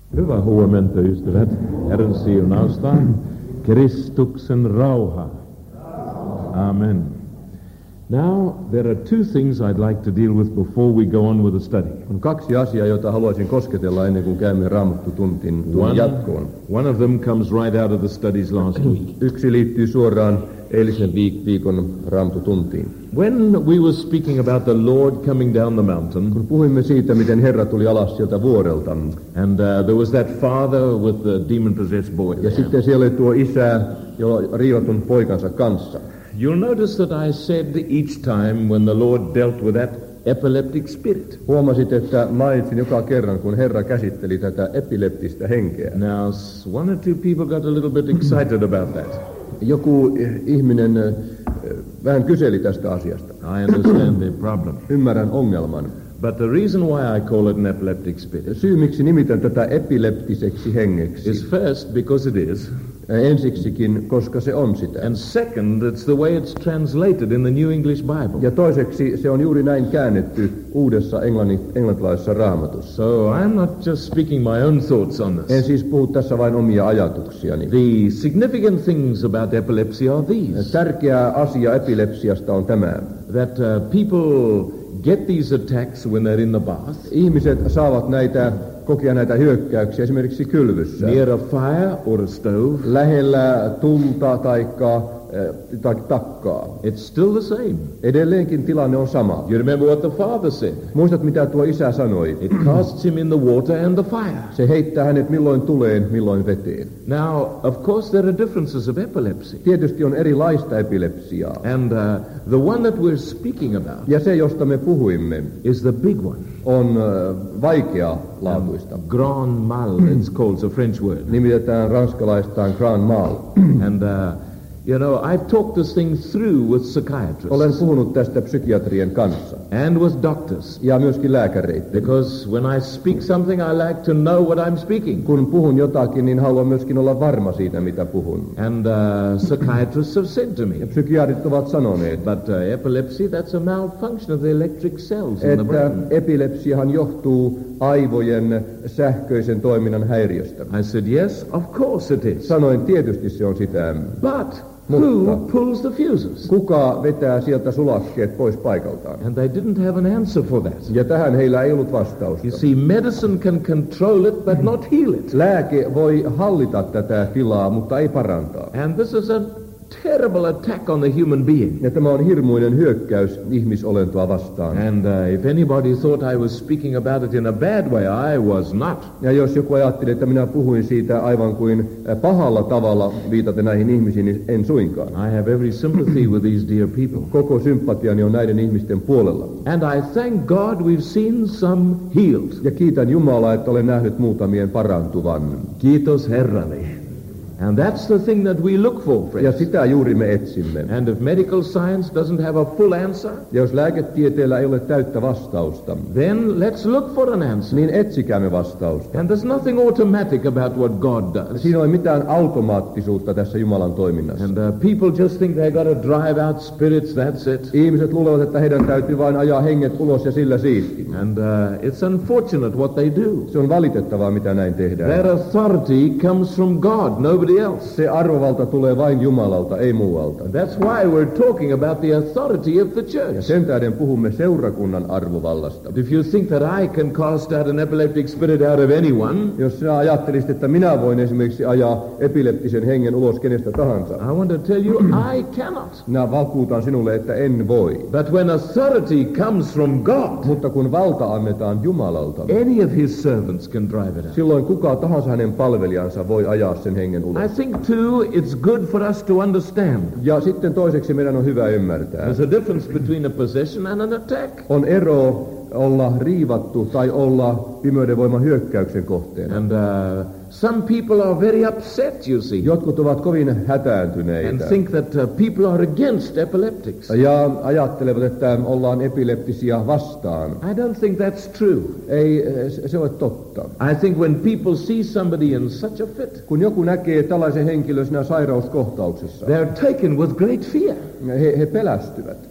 Hyvää huomenta, ystävät. Herran siunausta. Kristuksen rauha. Amen. Now, there are two things I'd like to deal with before we go on with the study. On kaksi asiaa, joita haluaisin kosketella ennen kuin käymme Raamattutunnin jatkoon. One of them comes right out of the studies last week. Yksi liittyy suoraan eilisen viikon Raamattutuntiin. When we were speaking about the Lord coming down the mountain, kun puhuimme siitä, miten Herra tuli alas sieltä vuorelta, and there was that father with the demon-possessed boy. Ja sitten siellä oli tuo isä, jolla riivatun poikansa kanssa. You'll notice that I said each time when the Lord dealt with that epileptic spirit. Huomasit, että mainitsin joka kerran, kun Herra käsitteli tätä epileptistä henkeä. Now, one or two people got a little bit excited about that. Joku ihminen vähän kyseli tästä asiasta. I understand the problem. Ymmärrän ongelman. But the reason why I call it an epileptic spirit, syy miksi nimitän tätä epileptiseksi hengeksi, is first because it is. Ensiksikin, koska se on sitä. And second, it's the way it's translated in the New English Bible. Ja toiseksi se on juuri näin käännetty uudessa englantilaisessa raamatussa. So I'm not just speaking my own thoughts on this. En siis puhu tässä vain omia ajatuksiani. The significant things about epilepsy are these. Tärkeä asia epilepsiasta on tämä. That people get these attacks when they're in the bath. Ihmiset saavat kokea näitä hyökkäyksiä esimerkiksi kylvyssä. Near a fire or a stove. Lähellä tulta tai takkaa. It's still the same. Edelleenkin tilanne on sama. You remember what the father said? Muistat, mitä tuo isä sanoi? It casts him in the water and the fire. Se heittää hänet milloin tuleen, milloin veteen. Now, of course, there are differences of epilepsy. Tietysti on erilaista epilepsiaa. And the one that we're speaking about, ja se, josta me puhuimme, is the big one. On vaikealaatuista. Grand mal, it's called, it's a French word. Nimitetään ranskalaistaan grand mal. And you know, I've talked this thing through with psychiatrists. Olen puhunut tästä psykiatrien kanssa. And with doctors. Ja myöskin lääkäreitä. Because when I speak something, I like to know what I'm speaking. Kun puhun jotakin, niin haluan myöskin olla varma siitä, mitä puhun. And psychiatrists have said to me. Ja psykiatrit ovat sanoneet. But epilepsy, that's a malfunction of the electric cells in the brain. Epilepsiahan johtuu aivojen sähköisen toiminnan häiriöstä. I said, yes, of course it is. Sanoin, tietysti se on sitä. But who pulls the fuses? Kuka vetää sieltä sulakkeet pois paikaltaan? And they didn't have an answer for that. Ja tähän heillä ei ollut vastausta. You see, medicine can control it, but not heal it. Lääke voi hallita tätä tilaa, mutta ei parantaa. And this is a terrible attack on the human being. Ja tämä on hirmuinen hyökkäys ihmisolentoa vastaan. And if anybody thought I was speaking about it in a bad way, I was not. Ja jos joku ajatteli, että minä puhuin siitä aivan kuin pahalla tavalla viitaten näihin ihmisiin, niin en suinkaan. I have every sympathy with these dear people. Koko sympatiani on näiden ihmisten puolella. And I thank God we've seen some healed. Ja kiitän Jumalaa, että olen nähnyt muutamien parantuvan. Kiitos Herralle. And that's the thing that we look for, friends. Ja sitä juuri me etsimme. And if medical science doesn't have a full answer, ja jos lääketieteellä ei ole täyttä vastausta, then let's look for an answer. Niin etsikäämme vastausta. And there's nothing automatic about what God does. Siinä ei ole mitään automaattisuutta tässä Jumalan toiminnassa. And people just think they got to drive out spirits, that's it. Ihmiset luulevat, että heidän täytyy vain ajaa henget ulos ja sillä siisti. And it's unfortunate what they do. Se on valitettavaa, mitä näin tehdään. That authority comes from God, nobody else. Se arvovalta tulee vain Jumalalta, ei muualta. That's why we're talking about the authority of the church. Ja sen tähden puhumme seurakunnan arvovallasta. If you think that I can cast out an epileptic spirit out of anyone, jos sinä ajattelisit, että minä voin esimerkiksi ajaa epileptisen hengen ulos kenestä tahansa, I want to tell you, I cannot. Minä vakuutan sinulle, että en voi. But when authority comes from God, mutta kun valta annetaan Jumalalta, any of his servants can drive it out. Silloin kuka tahansa hänen palvelijansa voi ajaa sen hengen ulos. I think too, it's good for us to understand. Ja sitten toiseksi meidän on hyvä ymmärtää. There's a difference between a possession and an attack. On ero olla riivattu tai olla pimeyden voiman hyökkäyksen kohteena. And some people are very upset, you see. Jotkut ovat kovin hätääntyneitä. And think that people are against epileptics. Ja ajattelevat, että ollaan epileptisiä vastaan. I don't think that's true. Ei se ole totta. I think when people see somebody in such a fit, kun joku näkee tällaisen henkilön siinä sairauskohtauksessa, they're taken with great fear. He pelästyvät.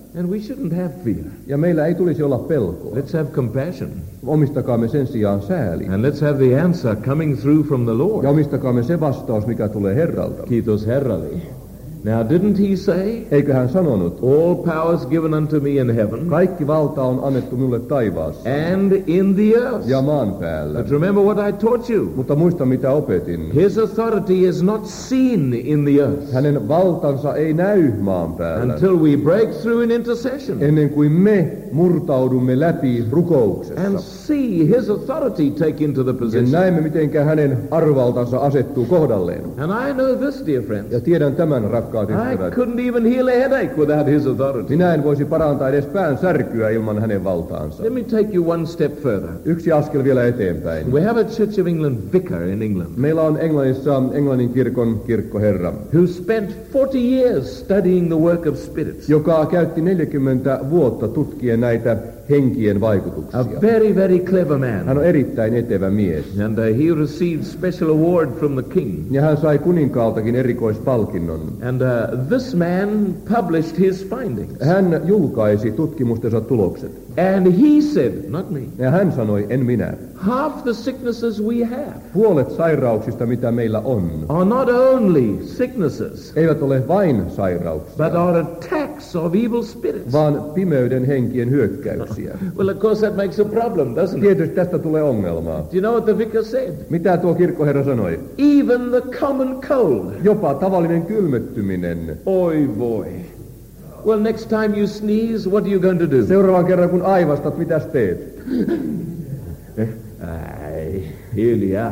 And we shouldn't have fear. Ja meillä ei tulisi olla pelkoa. Let's have compassion. Omistakaamme sen sijaan sääli. And let's have the answer coming through from the Lord. Ja omistakaamme se vastaus, mikä tulee Herralta. Kiitos Herralle. Now, didn't he say, Eikö hän sanonut, all powers given unto me in heaven kaikki valta on annettu minulle taivaassa and in the earth? ja maan päällä. But remember what I taught you. Mutta muista mitä opetin. His authority is not seen in the earth Hänen valtansa ei näy maan päällä. until we break through in intercession Ennen kuin me murtaudumme läpi rukouksessa. and see his authority take into the Ja position. näemme, miten hänen arvaltansa asettuu kohdalleen. And I know this, dear friends. Ja tiedän tämän, rakkaat I ystävät. couldn't even heal a headache without his authority. Minä en voisi parantaa edes pään särkyä ilman hänen valtaansa. Let me take you one step further. Yksi askel vielä eteenpäin. We have a Church of England vicar in England Meillä on Englannissa Englannin kirkon kirkkoherra, who spent 40 years studying the work of spirits. joka käytti 40 vuotta tutkien näitä henkien vaikutuksia. A very, very clever man. Hän on erittäin etevä mies. And he received special award from the king. Ja hän sai kuninkaaltakin erikoispalkinnon. And this man published his findings. Hän julkaisi tutkimustensa tulokset. And he said, not me, Ja hän sanoi, en minä. half the sicknesses we have Puolet sairauksista, mitä meillä on, are not only sicknesses, eivät ole vain sairauksia, but are attacks of evil spirits. vaan pimeyden henkien hyökkäyksiä. Well, of course that makes a problem, doesn't it? Tietysti tästä tulee ongelmaa. Do you know what the vicar said? Mitä tuo kirkkoherra sanoi? Even the common cold. Jopa tavallinen kylmettyminen. Oi voi. Well, next time you sneeze, what are you going to do? Seuraavan kerran kun aivastat, mitäs teet? Aye, hiljaa.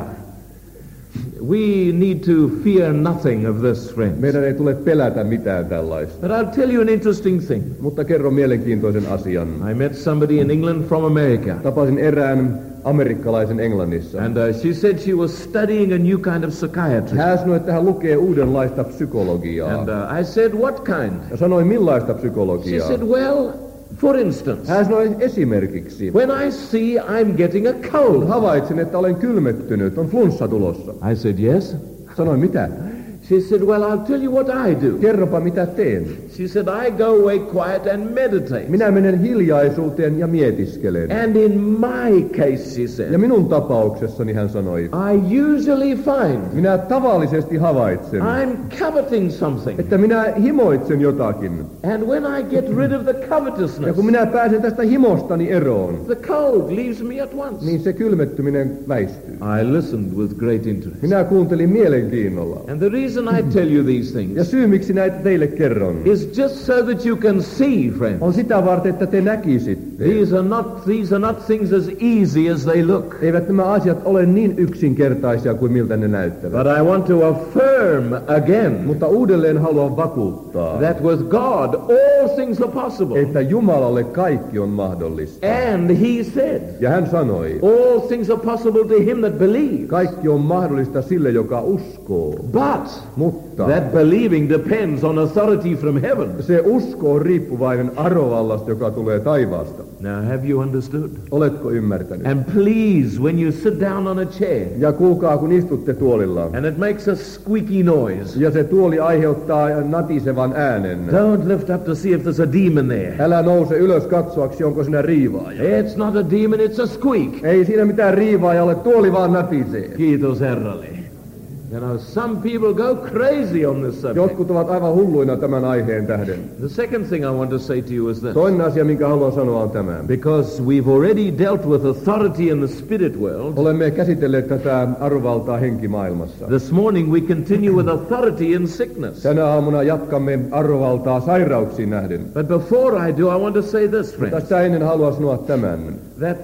We need to fear nothing of this, friends. Meidän ei tule pelätä mitään tällaista. But I'll tell you an interesting thing. Mutta kerron mielenkiintoisen asian. I met somebody in England from America. Tapasin erään amerikkalaisen Englannissa. And she said she was studying a new kind of psychiatry. Hän sanoi, että hän lukee uudenlaista psykologiaa. And I said, what kind? Ja sanoi, millaista She psykologiaa? said, well, for instance, Hän sanoi esimerkiksi. when I see I'm getting a cold. Havaitsin, että olen kylmettynyt, on flunssa tulossa. I said, yes. Sanoin, mitä? She said, well, I'll tell you what I do. Kerropa, mitä teen. She said, I go away quiet and meditate. Minä menen hiljaisuuteen ja mietiskelen. And in my case, she Ja said, minun tapauksessani hän sanoi, I usually find minä tavallisesti havaitsen, I'm coveting something. että minä himoitsen jotakin. And when I get rid of the Ja covetousness, kun minä pääsen tästä himostani eroon, the cold leaves me at once. niin se kylmettyminen väistyy. I listened with great interest. Minä kuuntelin mielenkiinnolla. And the reason I tell you these Ja things syy, miksi näitä teille kerron, is just so that you can see, friends. on sitä varten, että te näkisitte. These are not things as easy as they look. Eivät nämä asiat ole niin yksinkertaisia kuin miltä ne näyttävät. But I want to affirm again Mutta uudelleen haluan vakuuttaa, that with God all things are possible. että Jumalalle kaikki on mahdollista. And he said, Ja hän sanoi, all things are possible to him that believes. kaikki on mahdollista sille, joka uskoo. But Mutta that believing depends on authority from heaven. se usko on riippuvainen arvovallasta, joka tulee taivaasta. Now, have you understood? Oletko ymmärtänyt? And please, when you sit down on a chair Ja kuulkaa, kun istutte tuolilla, and it makes a squeaky noise, ja se tuoli aiheuttaa natisevan äänen, don't lift up to see if there's a demon there. älä nouse ylös katsoaksi, onko siinä riivaaja. It's not a demon, it's a squeak. Ei siinä mitään riivaaja ole, tuoli vaan natisee. Kiitos Herralle. You know, some people go crazy on this subject. Jotkut ovat aivan hulluina tämän aiheen tähden. The second thing I want to say to you is this. Toinen asia, minkä haluan sanoa, on tämä. Because we've already dealt with authority in the spirit world, Olemme käsitelleet tätä arvovaltaa henkimaailmassa. this morning we continue with authority in sickness. Tänä aamuna jatkamme arvovaltaa sairauksiin nähden. But before I do, I want to say this, friends, Tästä ennen haluan sanoa tämän. that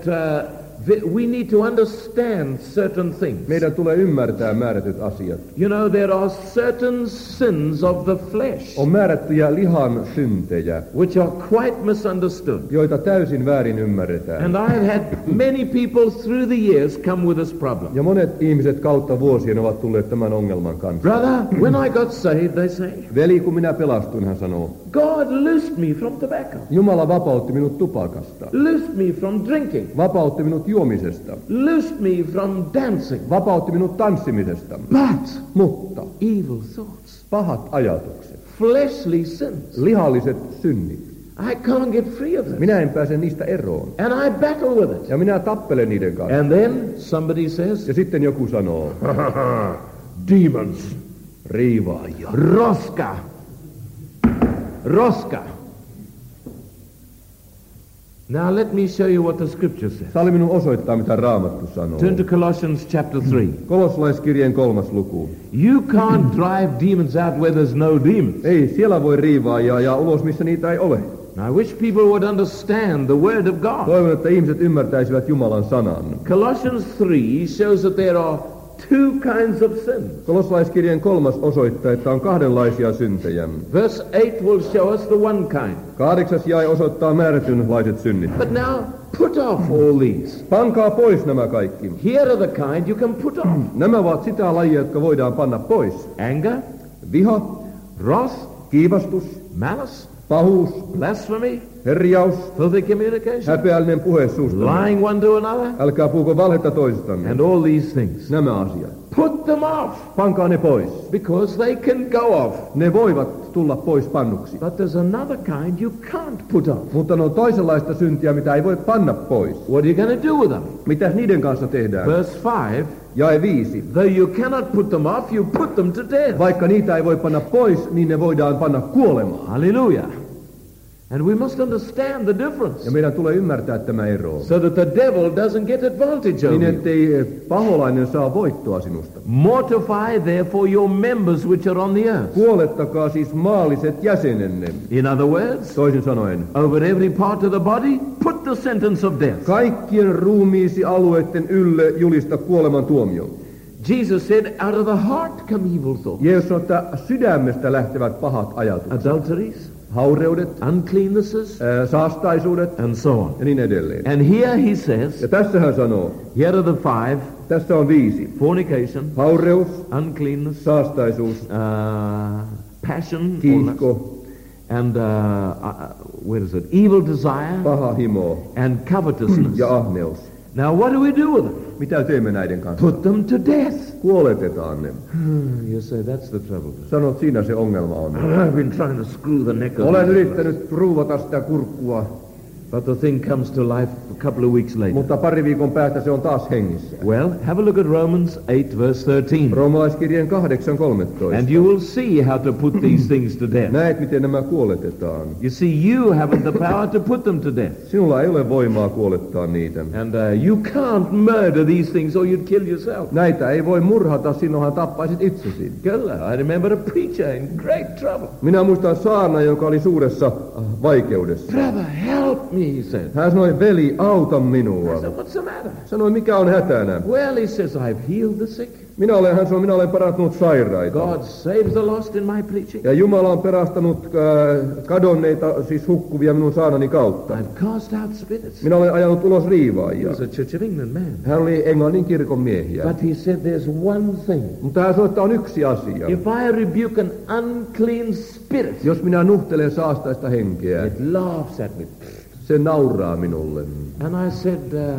we need to understand certain things. Meidän tulee ymmärtää määrätyt asiat. You know, there are certain sins of the flesh On määrättyjä lihan syntejä, which are quite misunderstood. joita täysin väärin ymmärretään. And I've had many people through the years come with this problem. Ja monet ihmiset kautta vuosien ovat tulleet tämän ongelman kanssa. Brother, when I got saved, they say, Veli, kun minä pelastuin, hän sanoo, God loosed me from tobacco, Jumala vapautti minut tupakasta, loosed me from drinking, vapautti minut juomisesta, loosed me from dancing. vapautti minut tanssimisesta. Mutta Evil thoughts, pahat ajatukset, fleshly sins, lihalliset synnit, I can't get free of this. Minä en pääse niistä eroon. And I battle with it. Ja minä tappelen niiden kanssa. And then somebody says, Ja sitten joku sanoo, demons, riivaaja. roska, roska. Now let me show you what the scripture says. Salli minun osoittaa, mitä Raamattu sanoo. Turn to Colossians chapter 3. Kolossalaiskirjeen 3. luku. You can't drive demons out where there's no demons. Ei, siellä voi riivaajaa ja ulos, missä niitä ei ole. Now, I wish people would understand the word of God. Toivon, että ihmiset ymmärtäisivät Jumalan sanan. Colossians 3 shows that there are two kinds of sin. Kolossalaiskirjeen 3. osoittaa, että on kahdenlaisia syntejä. Verse 8 will show us the one kind. 8. jae osoittaa määrätynlaiset synnit. But now, put off all these. Pankaa pois nämä kaikki. Here are the kind you can put off. Nämä ovat sitä lajia, jotka voidaan panna pois. Anger, Viha, wrath, kiivastus, malice, pahuus, blasphemy, herjaus, filthy communication, häpeällinen puhe suusta. lying one to another, Älkää puhuko valhetta toistanne. and all these things. Nämä asiat. Put them off, Pankaa ne pois. because they can go off. Ne voivat tulla pois pannuksi. But there's another kind you can't put off. Mutta ne on toisenlaista syntiä, mitä ei voi panna pois. What are you going to do with them? Mitä niiden kanssa tehdään? Verse 5, Jae 5. though you cannot put them off, you put them to death. Vaikka niitä ei voi panna pois, niin ne voidaan panna kuolemaan. Hallelujah. And we must understand the difference, Ja meidän tulee ymmärtää tämä ero. so that the devil doesn't get advantage Niin over you. ettei paholainen saa voittoa sinusta. Mortify therefore your members which are on the earth. Kuolettakaa siis maalliset jäsenenne. In other words, Toisin sanoen, over every part of the body, put the sentence of death. kaikkien ruumiisi alueiden ylle julista kuoleman tuomio. Jesus said, out of the heart come evil thoughts. Jeesus sanoi, että sydämestä lähtevät pahat ajatukset. Adulteries, Haureudet, uncleannesses, saastaisuudet and so on. ja niin edelleen. And here he says, Ja tässä hän sanoo, here are the 5, tässä on 5. fornication, Haureus, uncleanness, saastaisuus, passion, or lust, kiihko, and where is it? Evil desire paha himo and covetousness. ja ahneus. Now, what do we do with them? Mitä teemme näiden kanssa? Put them to death. Kuoletetaan ne. You say that's the trouble. Sanot, siinä se ongelma on. I've been trying to screw the neck of Olen it. yrittänyt ruuvata sitä kurkkua, But the thing comes to life a couple of weeks later. mutta pari viikon päästä se on taas hengissä. Well, have a look at Romans 8 verse 13. Roomalaiskirjeen 8:13. And you will see how to put these things to death. Näet, miten nämä kuoletetaan. You see, you haven't the power to put them to death. Sinulla ei ole voimaa kuolettaa niitä. And you can't murder these things or you'd kill yourself. Näitä ei voi murhata, sinunhan tappaisit itsesi. I remember a preacher in great trouble. Minä muistan saarna, joka oli suuressa vaikeudessa. Brother, help me, he said. Hän sanoi, veli, auta minua. I said, what's the matter? Sanoin, mikä on hätänä? Well, he says, I've healed the sick. Hän sanoi, minä olen parantunut sairaita. God saves the lost in my preaching. Ja Jumala on perastanut kadonneita, siis hukkuvia minun saarnani kautta. I've cast out spirits. Minä olen ajanut ulos He riivaajia. was a Church of England man. Hän oli Englannin kirkon miehiä. But he said there's one thing. Mutta hän sanoi, että on yksi asia. If I rebuke an unclean spirit, Jos minä nuhtelen saastaista henkeä, it laughs at me. se nauraa minulle. And I said,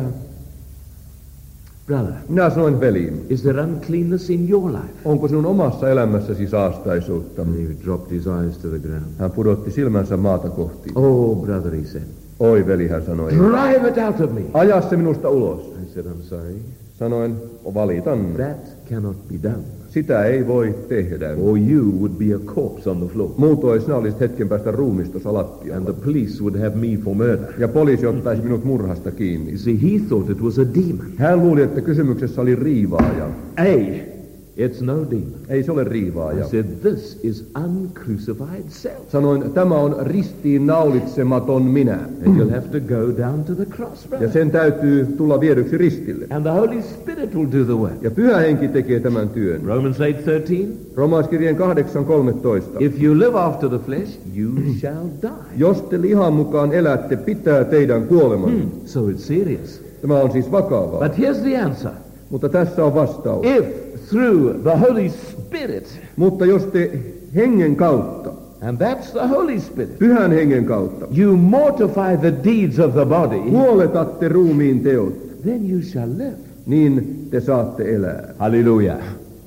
brother, Minä sanoin, veli, is there uncleanness in your life? onko sinun omassa elämässäsi saastaisuutta? And he dropped his eyes to the ground. Hän pudotti silmänsä maata kohti. Oh, brother, he said, Oi, veli, hän sanoi, drive it out of me. aja se minusta ulos. I said, I'm sorry. Sanoin, valitan. That cannot be done. Sitä ei voi tehdä. Or you would be a corpse on the floor. Muutoin sinä olisit hetken päästä ruumistossa lattialla. And the police would have me for murder. Ja poliisi ottaisi minut murhasta kiinni. You see, he thought it was a demon. Hän luuli, että kysymyksessä oli riivaaja. It's no demon. Ei se ole I riivaaja. said, this is uncrucified self. Sanoin, tämä on ristiin naulitsematon minä. And you'll have to go down to the cross, Ja brother. sen täytyy tulla viedyksi ristille. And the Holy Spirit will do the work. Ja Pyhä Henki tekee tämän työn. Romans 8:13. Roomalaiskirjeen 8:13. If you live after the flesh, you shall die. Jos te lihan mukaan elätte, pitää teidän kuoleman. So it's serious. Tämä on siis vakavaa. But here's the answer. Mutta tässä on vastaus. If through the Holy Spirit, Mutta jos te hengen kautta, and that's the Holy Spirit, Pyhän Hengen kautta, you mortify the deeds of the body, kuoletatte ruumiin teot, then you shall live. niin te saatte elää. Hallelujah.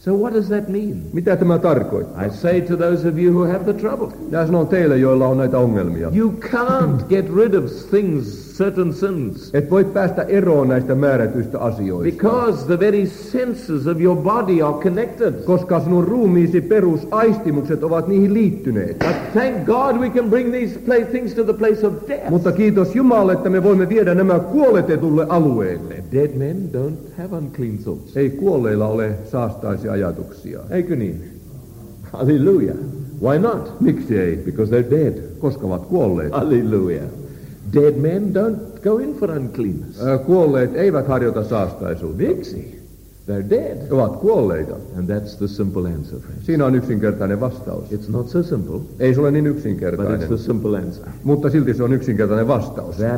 So what does that mean? Mitä tämä tarkoittaa? I say to those of you who have the trouble, Minä sanon teille, joilla on näitä ongelmia. you can't get rid of things, certain sins, Et voi päästä eroon näistä määrätyistä asioista. because the very senses of your body are connected. Koska sinun ruumiisi perusaistimukset ovat niihin liittyneet. But thank God we can bring these things to the place of death. Mutta kiitos Jumalalle, että me voimme viedä nämä kuoletetulle alueelle. Dead men don't have unclean thoughts. Ei kuolleilla ole saastaisia ajatuksia. Eikö niin? Hallelujah. Why not? Miksi ei? Because they're dead. Koska ovat kuolleet. Hallelujah. Dead men don't go in for uncleanness. Kuolleet eivät harjoita saastaisuutta. Miksi? They're dead. Ovat kuolleita. And that's the simple answer, friends. Siinä on yksinkertainen vastaus. It's not so simple, Ei se ole niin but it's yksinkertainen, the simple answer. mutta silti se on yksinkertainen vastaus. That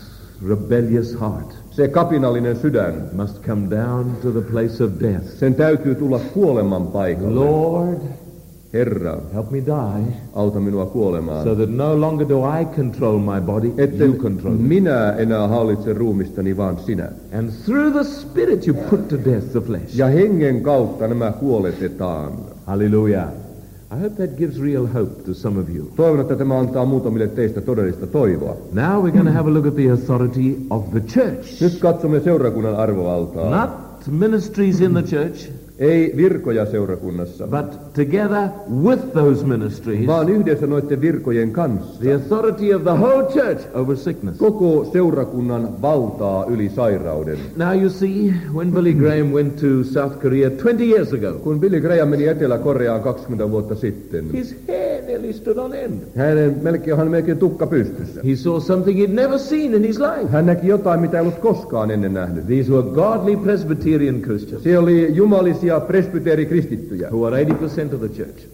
rebellious heart Se kapinallinen sydän, must come down to the place of death. sen täytyy tulla kuoleman paikalle. Lord, Herra, help me die, auta minua kuolemaan. so that no longer do I control my body, you Etten control me. minä enää hallitse ruumistani, vaan sinä. And through the Spirit you put to death the flesh. Ja hengen kautta nämä kuoletetaan. Hallelujah. I hope that gives real hope to some of you. Toivon, että tämä antaa muutamille teistä todellista toivoa. Now we're going to have a look at the authority of the church. Nyt katsomme seurakunnan arvovaltaa. Not ministries in the church, Ei virkoja seurakunnassa, but together with those ministries, vaan yhdessä noiden virkojen kanssa. the authority of the whole church over sickness. Koko seurakunnan valtaa yli sairauden. Now you see, when Billy Graham went to South Korea 20 years ago, Kun Billy Graham meni Etelä-Koreaan 20 vuotta sitten, his hair nearly stood on end. hän melkein tukka pystyssä. He saw something he'd never seen in his life. Hän näki jotain, mitä ei ollut koskaan ennen nähnyt. These were godly Presbyterian Christians Siellä oli jumalisia presbyteerikristittyjä. who are 80% of the church.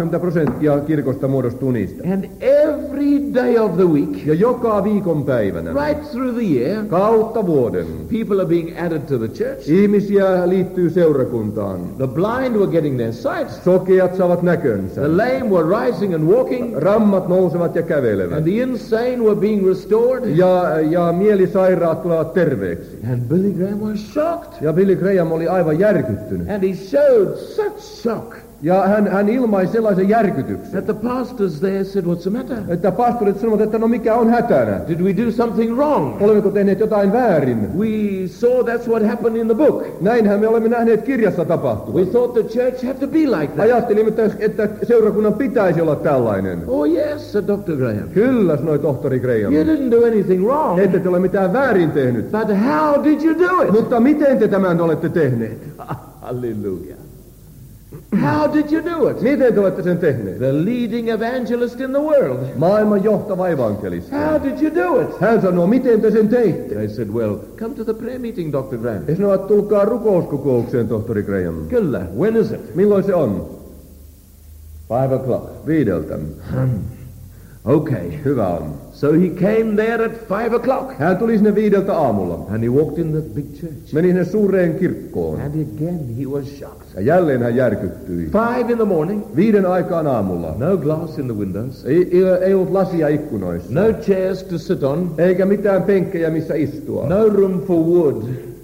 80% kirkosta muodostuu niistä. And every day of the week, Ja joka viikon päivänä, right through the year, kautta vuoden, people are being added to the church. ihmisiä liittyy seurakuntaan. The blind were getting their sight. Sokeat saavat näkönsä. The lame were rising and walking. Rammat nousevat ja kävelevät. And the insane were being restored. Ja mielisairaat tulevat terveeksi. And Billy Graham was shocked. Ja Billy Graham oli aivan järkyttynyt. And he showed such shock Ja hän ilmaisi sellaisen järkytyksen, that the pastors there said, "What's the matter? että pastorit sanoivat, että no mikä on hätänä? Did we do something wrong? Olemmeko tehneet jotain väärin? We saw that's what happened in the book. Näinhän me olemme nähneet kirjassa tapahtuvan. We thought the church had to be like that." Ajattelimme, että seurakunnan pitäisi olla tällainen. Oh yes, said Dr. Graham. Kyllä, sanoi tohtori Graham. You didn't do anything wrong. Ette te ole mitään väärin tehnyt. But how did you do it? Mutta miten te tämän olette tehneet? Hallelujah. How did you do it? Miten te olette sen tehneet? The leading evangelist in the world. Maailman johtava evankelisti. How did you do it? Hän sanoo, miten te sen teitte? They said, "Well, come to the prayer meeting, Dr. Graham." He sanovat, tulkaa rukouskokoukseen, tohtori Graham. Kyllä. When is it? Milloin se on? 5 o'clock. 5. Okay. Hyvä on. So he came there at 5 o'clock. Hän tuli sinne 5 aamulla. And he walked in the big church. Meni sinne suureen kirkkoon. And again he was shocked. Ja jälleen hän järkyttyi. 5 in the morning. 5 aikaan aamulla. No glass in the windows. Ei ollut lasia ikkunoissa. No chairs to sit on. Eikä mitään penkkejä, missä istua. No room for wood.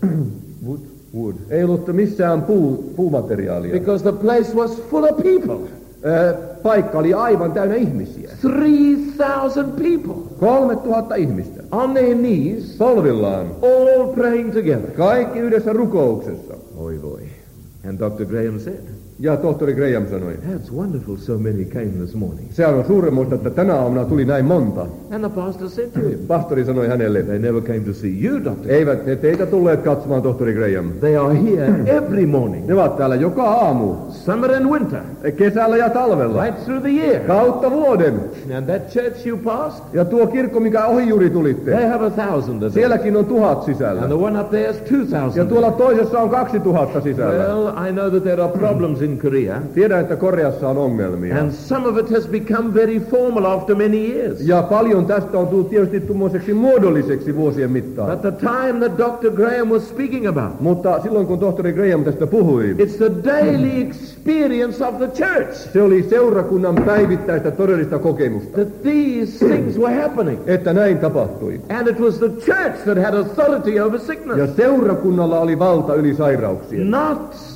Wood. Ei ollut missään puumateriaalia. Because the place was full of people. Paikka oli aivan täynnä ihmisiä. 3,000 people. 3000 ihmistä. On their knees. Polvillaan. All praying together. Kaikki yhdessä rukouksessa. Oi voi. And Dr. Graham said, Ja tohtori Graham sanoi, "That's wonderful, so many came this morning." se on suuremmoista, että tänä aamuna tuli näin monta. And the pastor said to him, Pastori sanoi hänelle, "They never came to see you, Doctor. eivät ne teitä tulleet katsomaan, tohtori Graham. They are here every morning, Ne ovat täällä joka aamu, summer and winter, kesällä ja talvella, right through the year. kautta vuoden. And that church you passed, Ja tuo kirkko, mikä ohi juuri they tulitte, have 1,000 of them. sielläkin on 1000 And sisällä. the one up there is 2,000. Ja tuolla toisessa on 2000 sisällä. Well, I know that there are problems in Korea, Tiedän, että Koreassa on ongelmia. and some of it has become very formal after many years. Ja paljon tästä on tullut tietysti tuommoiseksi muodolliseksi vuosien mittaan. But the time that Dr. Graham was speaking about, Mutta silloin kun tohtori Graham tästä puhui, it's the daily experience of the church. se oli seurakunnan päivittäistä todellista kokemusta, That these things were happening. että näin tapahtui. And it was the church that had authority over Ja sickness. seurakunnalla oli valta yli sairauksien. Not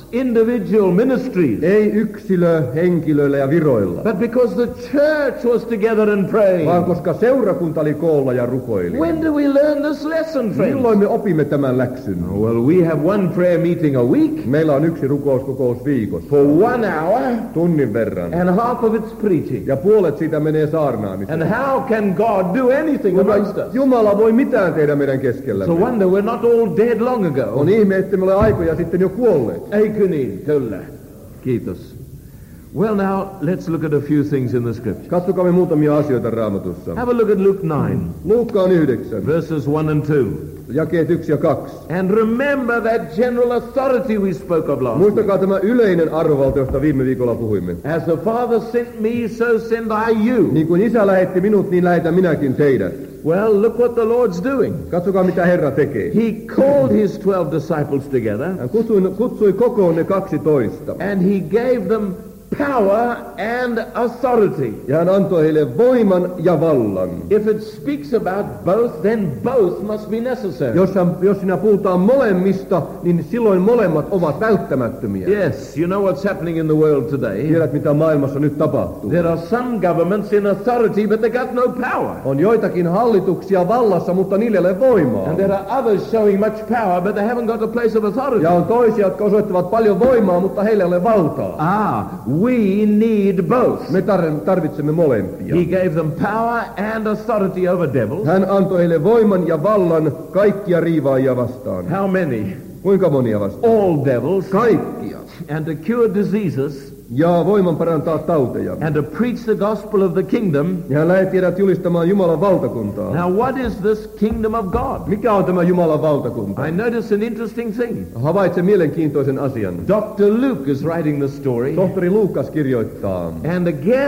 individual ministries. Ei henkilöillä ja viroilla. But because the church was together and praying. Vaan koska seurakunta oli koolla ja rukoili. When do we learn this lesson, friends? Milloin me opimme tämän läksyn? Well, we have one prayer meeting a week. Meillä on yksi rukouskokous viikossa. For 1 hour. Tunnin verran. And half of it's preaching. Ja puolet siitä menee saarnaamiseen. And how can God do anything amongst us? Jumala voi mitään tehdä meidän keskellämme. So wonder we're not all dead long ago. On ihme, että me ole aikoja sitten jo kuolleet. Eikö niin? Kyllä. Kiitos. Well, now let's look at a few things in the scripture. Katsokaamme muutamia asioita Raamatussa. Have a look at Luke 9. Luukkaan 9. Verses 1 and 2. Jakeet 1 ja 2. And remember that general authority we spoke of last week. Muistakaa tämä yleinen arvovalta, josta viime viikolla puhuimme. As the Father sent me, so send I you. Niin kuin Isä lähetti minut, niin lähetän minäkin teidät. Well, look what the Lord's doing. Katsokaa, mitä Herra tekee. He called his 12 disciples together. Hän kutsui kokoon ne 12. And he gave them power and authority. Ja hän antoi heille voiman ja vallan. If it speaks about both, then both must be necessary. Jos sinä puhutaan molemmista, niin silloin molemmat ovat välttämättömiä. Yes, you know what's happening in the world today. Tiedät, mitä maailmassa nyt tapahtuu. There are some governments in authority, but they got no power. On joitakin hallituksia vallassa, mutta niille ei ole voimaa. And there are others showing much power, but they haven't got a place of authority. Ja on toisia, jotka osoittavat paljon voimaa, mutta heillä ei ole valtaa. We need both. Me tarvitsemme molempia. He gave them power and authority over devils. Hän antoi heille voiman ja vallan kaikkia riivaajia vastaan. How many? Kuinka monia vastaan? All devils. Kaikkia. And to cure diseases. Ja voiman parantaa tauteja. And to preach the gospel of the kingdom. Ja hän lähetti heidät julistamaan Jumalan valtakuntaa. Now what is this kingdom of God? Mikä on tämä Jumalan valtakunta? I notice an interesting thing. Havaitse mielenkiintoisen asian. Dr. Luke is writing the story. Tohtori Luukas kirjoittaa. And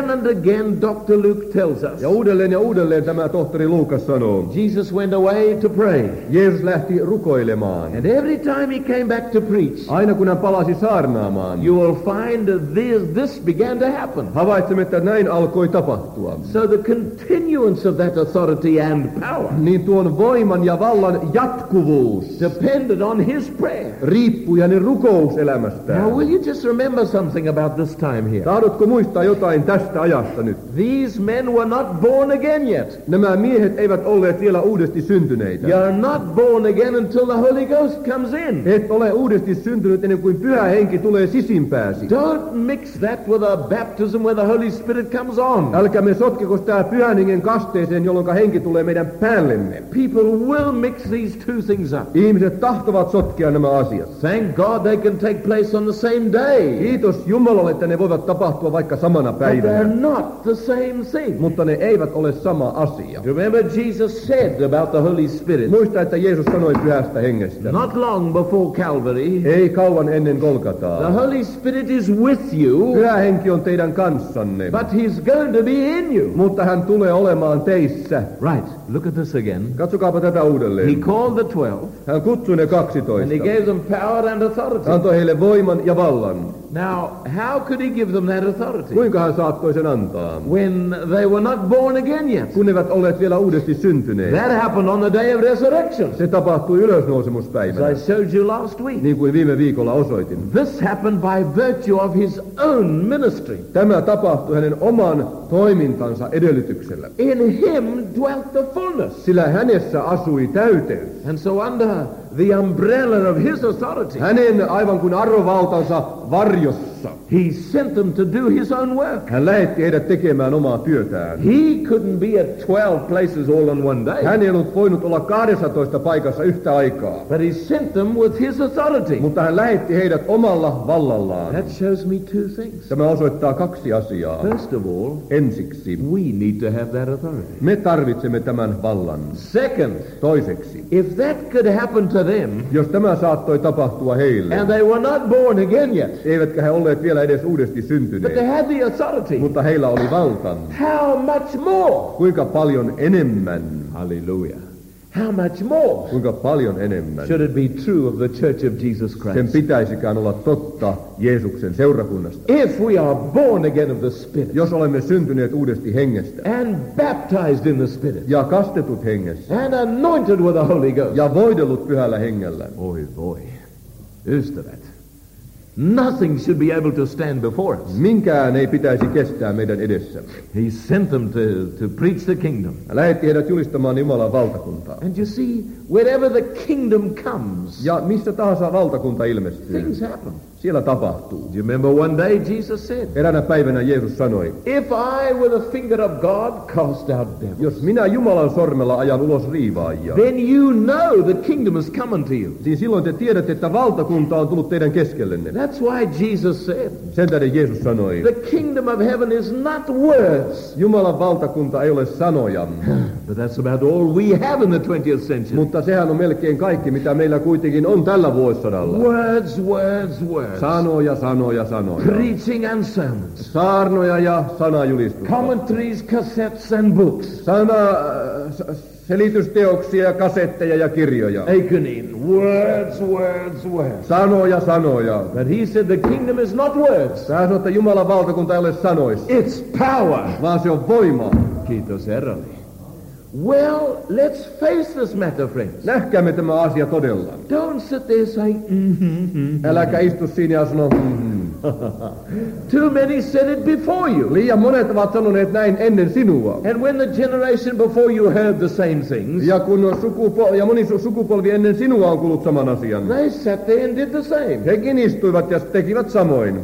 again Dr. Luke tells us. Ja uudelleen tämä tohtori Luukas sanoo. Jesus went away to pray. Jeesus lähti rukoilemaan. And every time he came back to preach. Aina kun hän palasi saarnaamaan. You will find this began to happen. Havaitsemme, että näin alkoi tapahtua. So the continuance of that authority and power. Niin tuon voiman ja vallan jatkuvuus depended on his prayer. Riippui hänen rukouselämästään. Now will you just remember something about this time here? Tahdotko muistaa jotain tästä ajasta nyt? These men were not born again yet. Nämä miehet eivät olleet vielä uudesti syntyneitä. You are not born again until the Holy Ghost comes in. Et ole uudesti syntynyt ennen kuin Pyhä Henki tulee sisimpääsi. Don't mix that with a baptism where the Holy Spirit comes on. Älkäämme sotkeko sitä Pyhän Hengen kasteeseen, jolloin Henki tulee meidän päällemme. People will mix these two things up. Ihmiset tahtovat sotkea nämä asiat. Thank God they can take place on the same day. Kiitos Jumalalle, että ne voivat tapahtua vaikka samana päivänä. But they're not the same thing. Mutta ne eivät ole sama asia. Remember Jesus said about the Holy Spirit. Muista, että Jeesus sanoi Pyhästä Hengestä. Not long before Calvary. Ei kauan ennen Golgataa. The Holy Spirit is with you. Pyhä Henki on teidän kanssanne. But he's going to be in you. Mutta hän tulee olemaan teissä. Right. Look at this again. Katsokaapa tätä uudelleen. He called the 12. Hän kutsui ne 12. And he gave them power and authority. Antoi heille voiman ja vallan. Now, how could he give them that authority? Kuinka hän saattoi sen antaa? When they were not born again yet. Kun eivät olleet vielä uudesti syntyneet. That happened on the day of resurrection. Se tapahtui ylösnousemuspäivänä. As I showed you last week. Niin kuin viime viikolla osoitin. This happened by virtue of his own ministry. Tämä tapahtui hänen oman toimintansa edellytyksellä. In him dwelt the fullness. Sillä hänessä asui täyteys. And so under the umbrella of his authority. Hänen aivan kuin arvovaltansa varjossa. He sent them to do his own work. Hän lähetti heidät tekemään omaa työtään. He couldn't be at 12 places all in one day. Hän ei ollut voinut olla 12 paikassa yhtä aikaa. But he sent them with his authority. Mutta hän lähetti heidät omalla vallallaan. That shows me two things. Tämä osoittaa kaksi asiaa. First of all, ensiksi, we need to have that authority. Me tarvitsemme tämän vallan. Second, toiseksi, if that could happen to them, jos tämä saattoi tapahtua heille, and they were not born again yet, eivätkä he olleet vielä edes uudesti syntyneet, but they had the authority, mutta heillä oli valta, how much more? Kuinka paljon enemmän? Hallelujah. How much more? Kuinka paljon enemmän? Should it be true of the Church of Jesus Christ? Sen pitäisikään olla totta Jeesuksen seurakunnasta. If we are born again of the Spirit, jos olemme syntyneet uudesti hengestä, and baptized in the Spirit, ja kastetut hengessä, and anointed with the Holy Ghost, ja voidellut Pyhällä Hengellä, oi voi, ystävät, Nothing should be able to stand before us. Minkään ei pitäisi kestää meidän edessämme. He sent them to preach the kingdom. Hän lähetti heidät julistamaan Jumalan valtakuntaa. And you see, wherever the kingdom comes, Ja missä tahansa valtakunta ilmestyy, things happen. siellä tapahtuu. Do you remember one day Jesus said, Eräänä päivänä Jeesus sanoi, if I with the finger of God cast out devils, jos minä Jumalan sormella ajan ulos riivaajia, then you know the kingdom has come unto you. niin silloin te tiedätte, että valtakunta on tullut teidän keskellenne. That's why Jesus said, Sen tähden Jeesus sanoi, the kingdom of heaven is not words. Jumalan valtakunta ei ole sanoja, But that's about all we have in the 20th century. mutta sehän on melkein kaikki, mitä meillä kuitenkin on tällä vuosisadalla. Words, words, words. Sanoja, sanoja, sanoja. Preaching and sermons. Saarnoja ja sanajulistusta. Commentaries, cassettes and books. Selitysteoksia, kasetteja ja kirjoja. Akening. Words, words, words. Sanoja, sanoja. But he said the kingdom is not words. Sä sanoo, että Jumalan valtakunta ei ole sanoissa, It's power. vaan se on voimaa. Kiitos Herralle. Well, let's face this matter, friends. Nähkäämme tämä asia todella. Don't sit there saying, Äläkä istu siinä ja sano, Too many said it before you. Liian monet ovat sanoneet näin ennen sinua. And when the generation before you heard the same things, Ja kun moni sukupolvi ennen sinua on kuullut saman asian, they sat there and did the same. hekin istuivat ja tekivät samoin.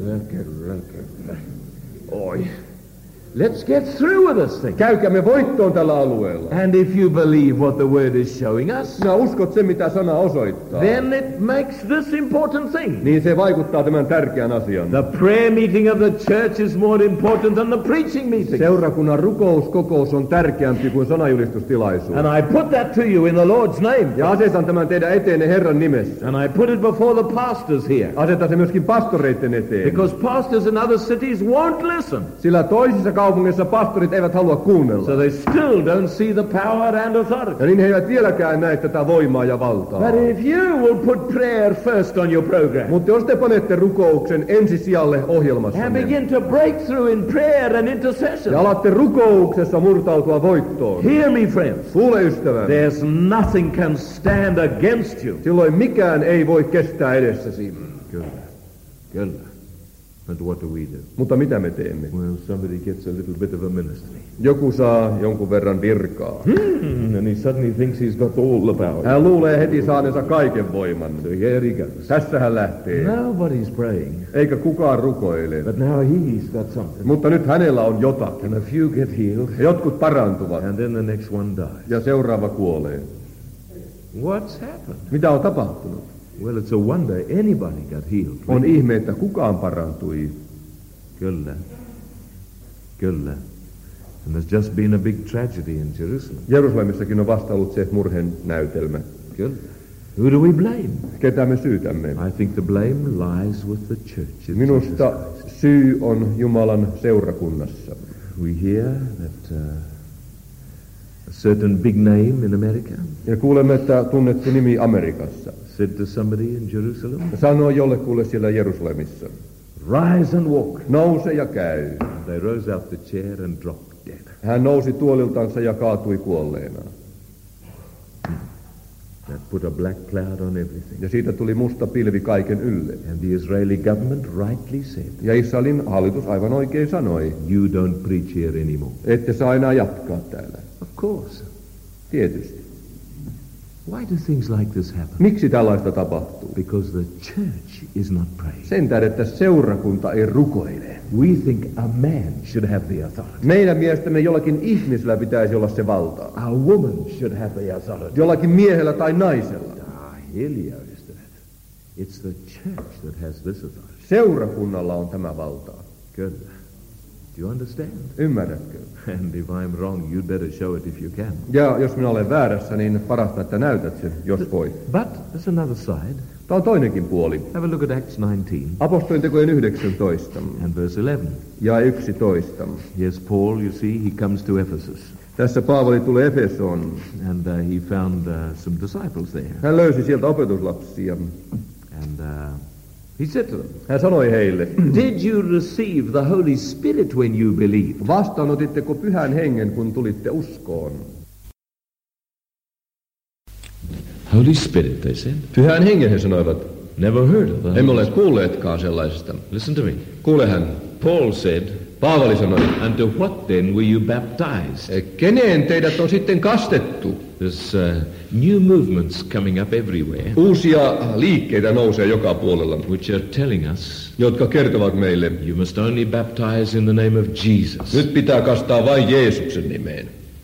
Oi. Let's get through with this thing. Käykäämme voittoon tällä alueella. And if you believe what the word is showing us, Sinä uskot sen, mitä sana osoittaa, then it makes this important thing. niin se vaikuttaa tämän tärkeän asian. The prayer meeting of the church is more important than the preaching meeting. Seurakunnan rukouskokous on tärkeämpi kuin sanajulistustilaisuus. And I put that to you in the Lord's name. Ja asetan tämän teidän eteenne Herran nimessä. And I put it before the pastors here. Asetan se myöskin pastoreiden eteen. Because pastors in other cities won't listen. Sillä toisissa kaupungeissa pastorit eivät halua kuunnella. So they still don't see the power and authority. Ja niin he eivät vieläkään näe tätä voimaa ja valtaa. But if you will put prayer first on your program, Mutta jos te panette rukouksen ensisijalle and ohjelmassanne begin to break through in prayer and intercession, ja alatte rukouksessa murtautua voittoon, hear me, friends. kuule ystäväni, There's nothing can stand against you. silloin mikään ei voi kestää edessäsi. Good. But what do we do? Mutta mitä me teemme? Well, somebody gets a little bit of a ministry. Joku saa jonkun verran virkaa. And he suddenly thinks he's got all the power. Hän luulee heti saaneensa kaiken voiman. So here he goes. Tässä hän lähtee. Nobody's praying. Eikä kukaan rukoile. But now he's got something. Mutta nyt hänellä on jotakin. And a few get healed. Ja jotkut parantuvat. And then the next one dies. Ja seuraava kuolee. What's happened? Mitä on tapahtunut? Well, it's a wonder anybody got healed. On ihme, että kukaan parantui. Kyllä. And there's just been a big tragedy in Jerusalem. Jerusalemissakin on vasta ollut se murhen näytelmä. Kyllä. Who do we blame? Ketä me syytämme? I think the blame lies with the church. Minusta syy on Jumalan seurakunnassa. We hear that a certain big name in America Ja kuulemme, että tunnettu nimi Amerikassa said to somebody in Jerusalem, sanoi jollekulle siellä Jerusalemissa, rise and walk. nouse ja käy. They rose out the chair and dropped dead. Hän nousi tuoliltansa ja kaatui kuolleena. That put a black cloud on everything. Ja siitä tuli musta pilvi kaiken ylle. And the Israeli government rightly said, Ja Israelin hallitus aivan oikein sanoi, you don't preach here anymore. ette saa enää jatkaa täällä. Of course. Tietysti. Why do things like this happen? Miksi tällaista tapahtuu? Because the church is not praying. Sen tähden, että seurakunta ei rukoile. We think a man should have the authority. Meidän mielestämme jollakin ihmisellä pitäisi olla se valta. A woman should have the authority. Jollakin miehellä tai naisella. Hiljaista. It's the church that has this authority. Seurakunnalla on tämä valta. Good. Do you understand? Ymmärrätkö? And if I'm wrong, you'd better show it if you can. Ja jos minä olen väärässä, niin parasta, että näytät sen, jos voit. But there's another side. Tämä on toinenkin puoli. Have a look at Acts 19 Apostolitekojen 19 and verse 11. ja 11. Here's Paul, you see, he comes to Ephesus. Tässä Paavali tulee Efesoon. And he found some disciples there. Hän löysi sieltä opetuslapsia. And he said to them, Hän sanoi heille, did you receive the Holy Spirit when you believed? vastaanotitteko Pyhän Hengen, kun tulitte uskoon? Holy Spirit, they said. Pyhän Hengen, he sanoivat. Never heard of that. Emme ole kuulleetkaan sellaisesta. Listen to me. Kuule hän. Paul said, Paavali sanoi, unto what then were you baptized? keneen teidät on sitten kastettu? There's new movements coming up everywhere, Uusia liikkeitä nousee joka puolella, which are telling us, jotka kertovat meille, you must only baptize in the name of Jesus. nyt pitää kastaa vain Jeesuksen nimeen.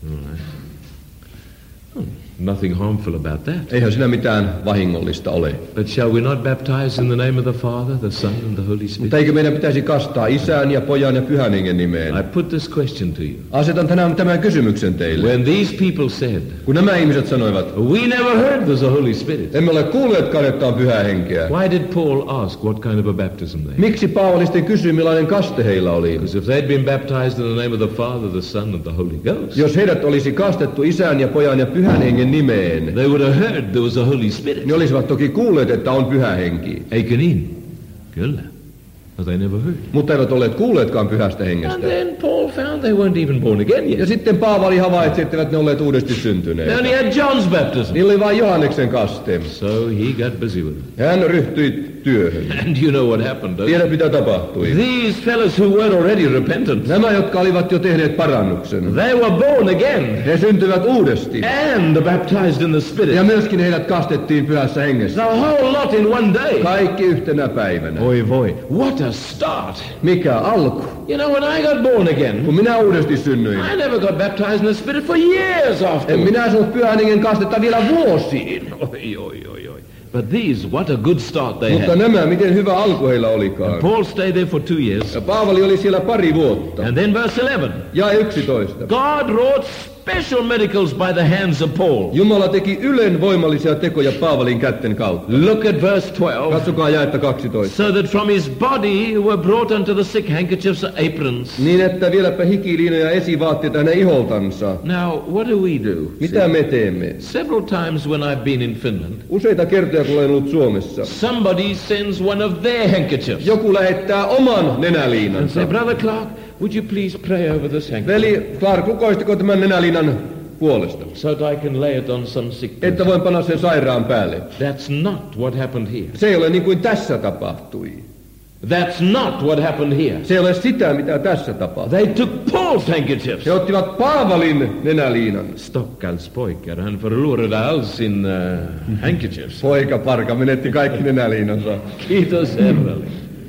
Nothing harmful about that. Eihän siinä mitään vahingollista ole. But shall we not baptize in the name of the Father, the Son, and the Holy Spirit? Mutta eikö meidän pitäisi kastaa Isän ja Pojan ja Pyhän Hengen nimeen? I put this question to you. Asetan tänään tämän kysymyksen teille. When these people said, Kun nämä ihmiset sanoivat, we never heard there's a Holy Spirit, emme ole kuulleetkaan, että on Pyhää Henkeä. why did Paul ask what kind of a baptism they had? Miksi Paavali sitten kysyi, millainen kaste heillä oli? Because if they'd been baptized in the name of the Father, the Son, and the Holy Ghost, Jos heidät olisi kastettu Isän ja Pojan ja Pyhän Hengen nimeen, they would have heard there was a Holy Spirit. ne olisivat toki kuulleet, että on Pyhä Henki. Eikä niin? Kyllä. But they never heard. Mutta eivät olleet kuulleetkaan Pyhästä And Hengestä. then Paul found they weren't even born again Ja yet. sitten Paavali havaitsi, etteivät ne olleet uudesti They syntyneet. only had John's baptism. Niillä oli vain Johanneksen kaste. So he got busy with it. Hän ryhtyi työhön. And you know what happened, don't you? Tiedät, mitä tapahtui. These fellows who weren't already repentant, Nämä, jotka olivat jo tehneet parannuksen, they were born again he syntyvät uudesti. and baptized in the Spirit. Ja myöskin heidät kastettiin Pyhässä Hengessä. The whole lot in one day. Kaikki yhtenä päivänä. Oi voi, what a start. Mikä alku? You know, when I got born again, Kun minä uudesti synnyin, I never got baptized in the Spirit for years en after. minä saanut Pyhän Hengen kastetta vielä vuosiin. Oi, oi, oi, oi. But these, what a good start they Mutta had. nämä, miten hyvä alku heillä olikaan. Paul stayed there for 2 years. Ja Paavali oli siellä 2 vuotta. And then verse 11. Ja 11. God wrought special miracles by the hands of Paul. Jumala teki ylenvoimallisia tekoja Paavalin kätten kautta. Look at verse 12. Katsokaa jaetta 12. So that from his body were brought unto the sick handkerchiefs and aprons. Niin, että vieläpä hikiliinoja esivaatteita hänen iholtansa. Now, what do we do? Mitä me teemme? Several times when I've been in Finland, Useita kertoja, kun olen ollut Suomessa. somebody sends one of their handkerchiefs. Joku lähettää oman And nenäliinansa. say, Brother Clark, would you please pray over this handkerchief Veli Clark, lukoistiko tämän nenäliinan puolesta? so that I can lay it on some sick person? Että voin panna sen sairaan päälle. That's not what happened here. Se ei ole niin kuin tässä tapahtui. That's not what happened here. Se ei ole sitä, mitä tässä tapahtui. They took Paul's handkerchiefs. He ottivat Paavalin nenäliinan. Stackars pojkar, han förlorade all sin handkerchiefs. Poika parka menetti kaikki nenäliinansa. Kiitos Herralle.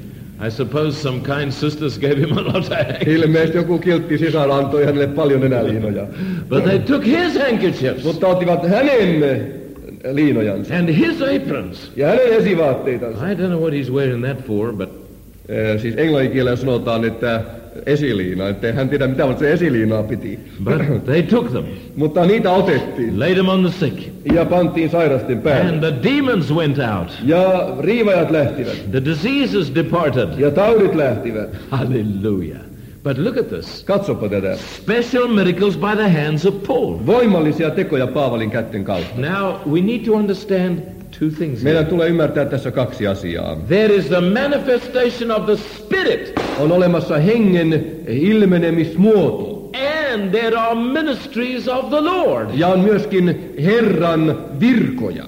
I suppose some kind sisters gave him a lot of handkerchiefs. Ilmeisesti joku kiltti sisar antoi hänelle paljon nenäliinoja. But they took his handkerchiefs Mutta ottivat hänen liinojansa and his aprons. ja hänen esivaatteitansa. I don't know what he's wearing that for, but Siis englanninkielellä sanotaan, että esiliina, että hän tiedä mitä se esiliinaa piti. they took them, Mutta niitä otettiin laid them on the sick, ja pantiin sairasten päälle. and the demons went out. Ja riivajat lähtivät The diseases departed. ja taudit lähtivät. Hallelujah. But look at this. Katsopa tätä. Special miracles by the hands of Paul. Voimallisia tekoja Paavalin kätten kautta. Now, we need to understand two things Meidän here. tulee ymmärtää tässä 2 asiaa. There is the manifestation of the Spirit, On olemassa hengen ilmenemismuoto. and there are ministries of the Lord. Ja on myöskin Herran virkoja.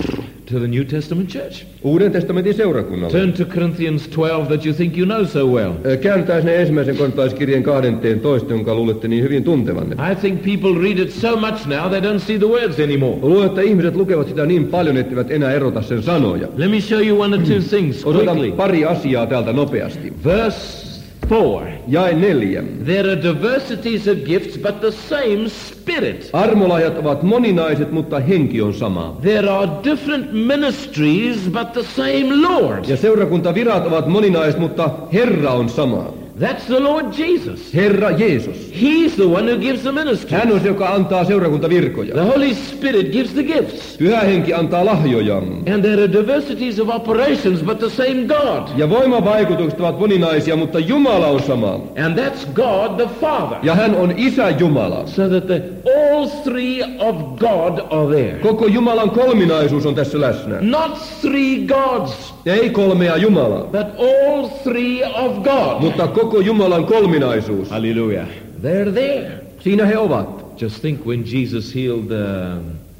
To the New Testament church. Uuden testamentin seurakunnalle. Turn to Corinthians 12 that you think you know so well. Kääntää sinne 1. korintolaiskirjeen 12, jonka luulette niin hyvin tuntevanne. I think people read it so much now they don't see the words anymore. Luulen, että ihmiset lukevat sitä niin paljon, etteivät enää erota sen sanoja. Let me show you one or two things Otetaan quickly. pari asiaa täältä nopeasti. Verse 4. Jae 4. There are diversities of gifts, but the same Spirit. Armolahjat ovat moninaiset, mutta henki on sama. There are different ministries, but the same Lord. Ja seurakuntavirat ovat moninaiset, mutta Herra on sama. That's the Lord Jesus. Herra Jeesus. He's the one who gives the ministry. Hän on se, joka antaa seurakuntavirkoja. The Holy Spirit gives the gifts. Pyhä henki antaa lahjoja. And there are diversities of operations, but the same God. Ja voimavaikutukset ovat moninaisia, mutta Jumala on sama. And that's God the Father. Ja hän on Isä Jumala. So that all three of God are there. Koko Jumalan kolminaisuus on tässä läsnä. Not three gods, Ei 3 Jumalaa, but all three of God. mutta koko Jumalan kolminaisuus. Hallelujah. They're there. Siinä he ovat. Just think when Jesus healed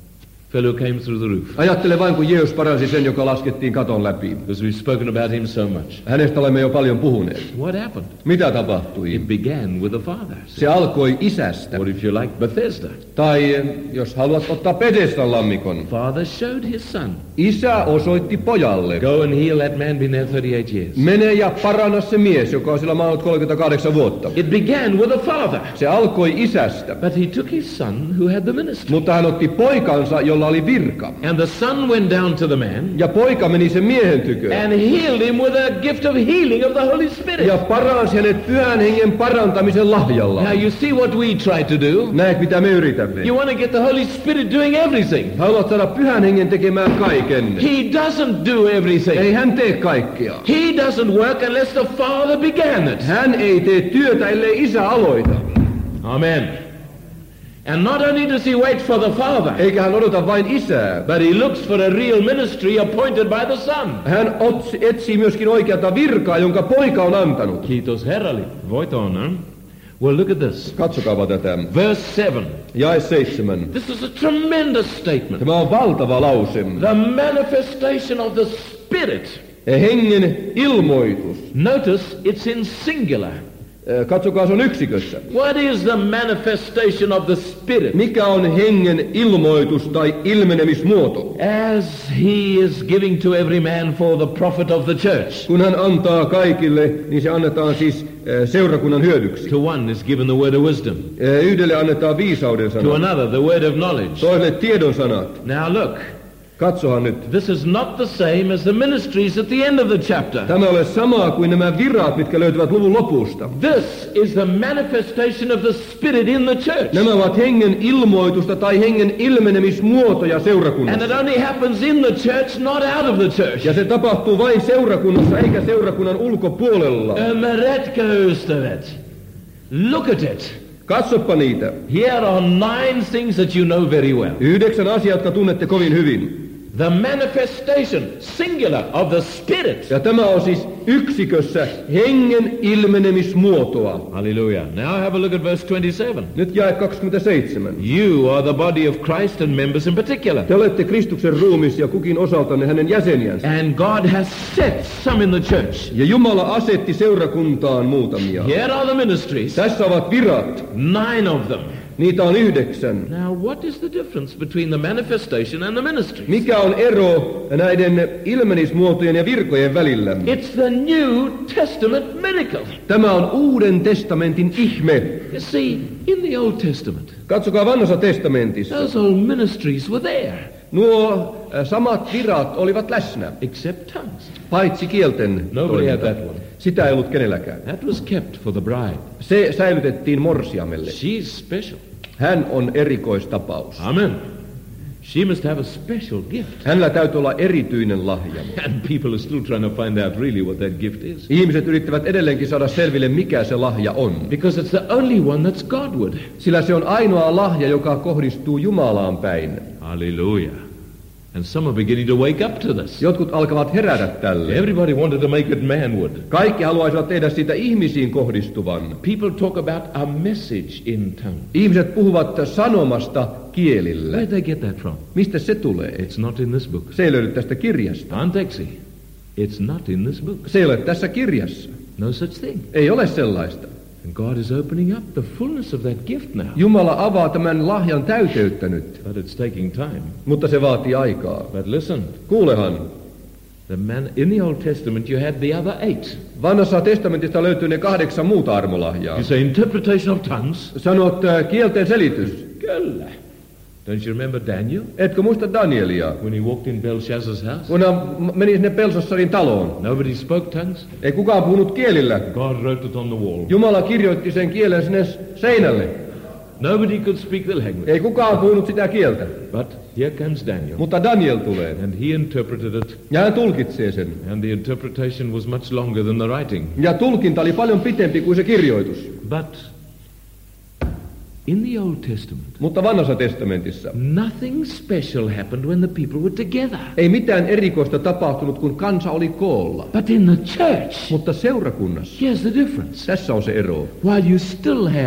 fellow came through the roof. Ajattele vain, kun Jeesus paransi sen, joka laskettiin katon läpi. Because we've spoken about him so much. Hänestä olemme jo paljon puhuneet. What happened? Mitä tapahtui? It began with the Father. Se alkoi isästä. Or if you like, Bethesda. Tai jos haluat ottaa Bethesdan lammikon. Father showed his son. Isä osoitti pojalle. Go and heal that man been there 38 years. Mene ja paranna se mies, joka on sillä maannut 38 vuotta. It began with the Father. Se alkoi isästä. But he took his son who had the ministry. Mutta hän otti poikansa, jolla oli virka. And the son went down to the man. Ja poika meni sen miehen tykö. And healed him with a gift of healing of the Holy Spirit. Ja paransi hänet pyhän hengen parantamisen lahjalla. Now you see what we try to do. Näet mitä me yritämme. You want to get the Holy Spirit doing everything. Haluat saada pyhän hengen tekemään kaiken. He doesn't do everything. Ei hän tee kaikkea. He doesn't work unless the Father began it. Hän ei tee työtä, ellei isä aloita. Amen. And not only does he wait for the Father, Eikä hän odota vain isää, but he looks for a real ministry appointed by the Son. hän etsii myöskin oikeata virkaa, jonka poika on antanut. Kiitos Herralle. Voiton, well, look at this. Katsokaapa tätä. Verse 7. Jae 7. This is a tremendous statement. Tämä on valtava lause. The manifestation of the Spirit. Hengen ilmoitus. Notice it's in singular. Katsokaa, se on yksikössä. What is the manifestation of the Spirit? Mikä on hengen ilmoitus tai ilmenemismuoto? As he is giving to every man for the profit of the church. Kun hän antaa kaikille, niin se annetaan siis seurakunnan hyödyksi. To one is given the word of wisdom. Yhdelle annetaan viisauden To sanat. another the word of knowledge. Toiselle tiedon sanat. Now look. Katsohan nyt. This is not the same as the ministries at the end of the chapter. Tämä ei ole samaa kuin nämä virat, mitkä löytyvät luvun lopusta. This is the manifestation of the Spirit in the church. Nämä ovat hengen ilmoitusta tai hengen ilmenemismuotoja And seurakunnassa. it only happens in the church, not out of the church. Ja se tapahtuu vain seurakunnassa eikä seurakunnan ulkopuolella. Ömrätkö ystävät? Look at it. Katsoppa niitä. Here are 9 things that you know very well. 9 asiaa, jotka tunnette kovin hyvin. The manifestation, singular, of the Spirit. Ja tämä on siis yksikössä hengen ilmenemismuotoa. Hallelujah. Now have a look at verse 27. Nyt jae 27. You are the body of Christ and members in particular. Te olette Kristuksen ruumis ja kukin osaltanne hänen jäseniänsä. And God has set some in the church. Ja Jumala asetti seurakuntaan muutamia. Here are the ministries. Tässä ovat virat. 9 of them. Niitä on 9. Now what is the difference between the manifestation and the ministry? Mikä on ero näiden ilmenismuotojen ja virkojen välillä? It's the New Testament miracle. Tämä on Uuden testamentin ihme. You see, in the Old Testament, Katsokaa Vanhassa testamentissa. those old ministries were there, Nuo samat virat olivat läsnä, except tongues. paitsi kielten Nobody had toiminta. that one. Sitä ei ollut kenelläkään. That was kept for the bride. Se säilytettiin morsiamelle. She's special. Hän on erikoistapaus. Amen. She must have a special gift. Hänellä täytyy olla erityinen lahja. And people are still trying to find out really what that gift is. Ihmiset yrittävät edelleenkin saada selville, mikä se lahja on. Because it's the only one that's Godward. Sillä se on ainoa lahja, joka kohdistuu Jumalaan päin. Hallelujah. And some are beginning to wake up to this. Jotkut alkavat herätä tälle. Everybody wanted to make it manward. Kaikki haluaisivat tehdä siitä ihmisiin kohdistuvan. People talk about a message in tongues. Ihmiset puhuvat sanomasta kielillä. Where they get that from? Mistä se tulee? It's not in this book. Se ei löydy tästä kirjasta. Anteeksi. It's not in this book. Se ei ole tässä kirjassa. No such thing. Ei ole sellaista. And God is opening up the fullness of that gift now. Jumala avaa tämän lahjan täyteyttä nyt, But it's taking time. mutta se vaatii aikaa. But listen, Kuulehan, in the Old Testament you had the other 8. Vanhassa testamentista löytyy ne 8 muuta armolahjaa. You say interpretation of tongues. Sanot kielten selitys. Kyllä. Don't you remember Daniel? Etkö muista Danielia? When he walked in Belshazzar's house? Kun hän meni sinne Belsassarin taloon. Nobody spoke tongues. Ei kukaan puhunut kielillä. God wrote it on the wall. Jumala kirjoitti sen kielen sinne seinälle. Nobody could speak the language. Ei kukaan puhunut sitä kieltä. But here comes Daniel. Mutta Daniel tulee. And he interpreted it. Ja hän tulkitsee sen. And the interpretation was much longer than the writing. Ja tulkinta oli paljon pitempi kuin se kirjoitus. But in the Old Testament, Mutta Vanhassa testamentissa nothing special happened when the people were together. ei mitään erikoista tapahtunut, kun kansa oli koolla. But in the church, Mutta seurakunnassa, here's the difference. tässä on se ero. While you still have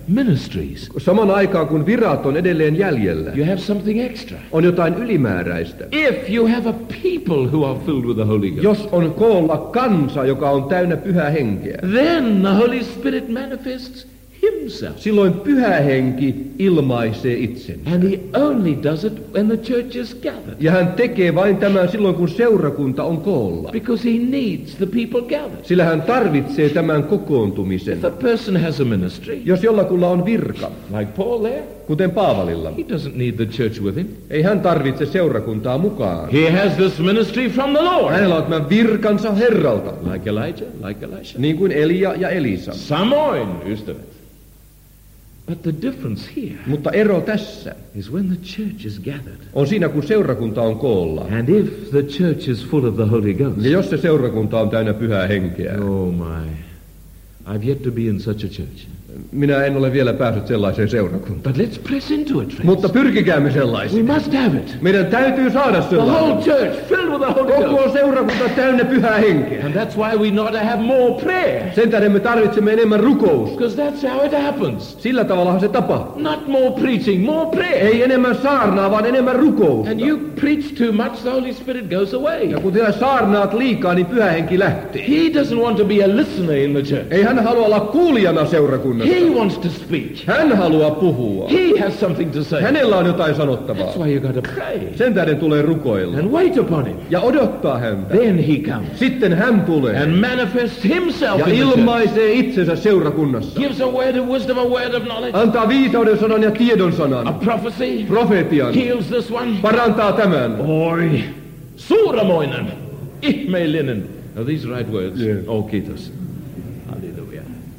ministries. Saman aikaan kun virat on edelleen jäljellä, You have something extra. on jotain ylimääräistä. If you have a people who are filled with the Holy Ghost, Jos on koolla kansa, joka on täynnä pyhää henkeä, then the Holy Spirit manifests himself. silloin pyhä henki ilmaisee itsensä. And he only does it when the church is gathered. Ja hän tekee vain tämän silloin, kun seurakunta on koolla. Because he needs the people gathered. Sillä hän tarvitsee tämän kokoontumisen. If a person has a ministry, Jos jollakulla on virka, like Paul there, kuten Paavalilla, he doesn't need the church with him. ei hän tarvitse seurakuntaa mukaan. He has this ministry from the Lord. Hänellä on tämä virkansa Herralta, Like Elijah, like Elisha. niin kuin Elia ja Elisa. Samoin, ystävät. But the difference here Mutta ero tässä is when the church is gathered. on siinä, kun seurakunta on koolla. And if the church is full of the Holy Ghost. Ja jos se seurakunta on täynnä pyhää henkeä. Oh my. I've yet to be in such a church. Minä en ole vielä päässyt sellaiseen seurakuntaan. But let's press into it, friends. Mutta pyrkikäämme We sellaisiin. must have it. Meidän täytyy saada The whole sellainen. church filled with the Holy Ghost. Koko seurakunta täynnä pyhää henkeä. And that's why we not have more prayer. Sen tähden me tarvitsemme enemmän rukousta. Because that's how it happens. Sillä tavallahan se tapahtuu. Not more preaching, more prayer. Ei enemmän saarnaa, vaan enemmän rukousta. And you preach too much, the Holy Spirit goes away. Ja kun sinä saarnaat liikaa, niin pyhä henki lähtee. He doesn't want to be a listener in the church. Ei hän halua olla kuulijana seurakunnassa. He wants to speak. Hän haluaa puhua. He has something to say. Hänellä on jotain sanottavaa. That's why you got to pray Sen tähden tulee rukoilla. and wait upon him. Ja odottaa häntä. Then he comes Sitten hän tulee. and manifests himself Ja in the church. ilmaisee itsensä seurakunnassa. Gives a word of wisdom, a word of knowledge, Antaa viisauden sanan ja tiedon a sanan. prophecy, Profetian. heals this one. Parantaa tämän. Oi, suuramoinen, ihmeellinen. Are these right words? Yeah. Oh, kiitos. Hallelujah.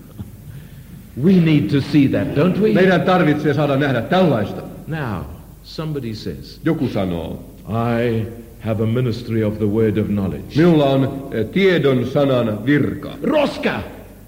We need to see that, don't we? Meidän tarvitsee saada nähdä tällaista. Now, somebody says, Joku sanoo, I have a ministry of the word of knowledge. minulla on tiedon sanan virka. Roska!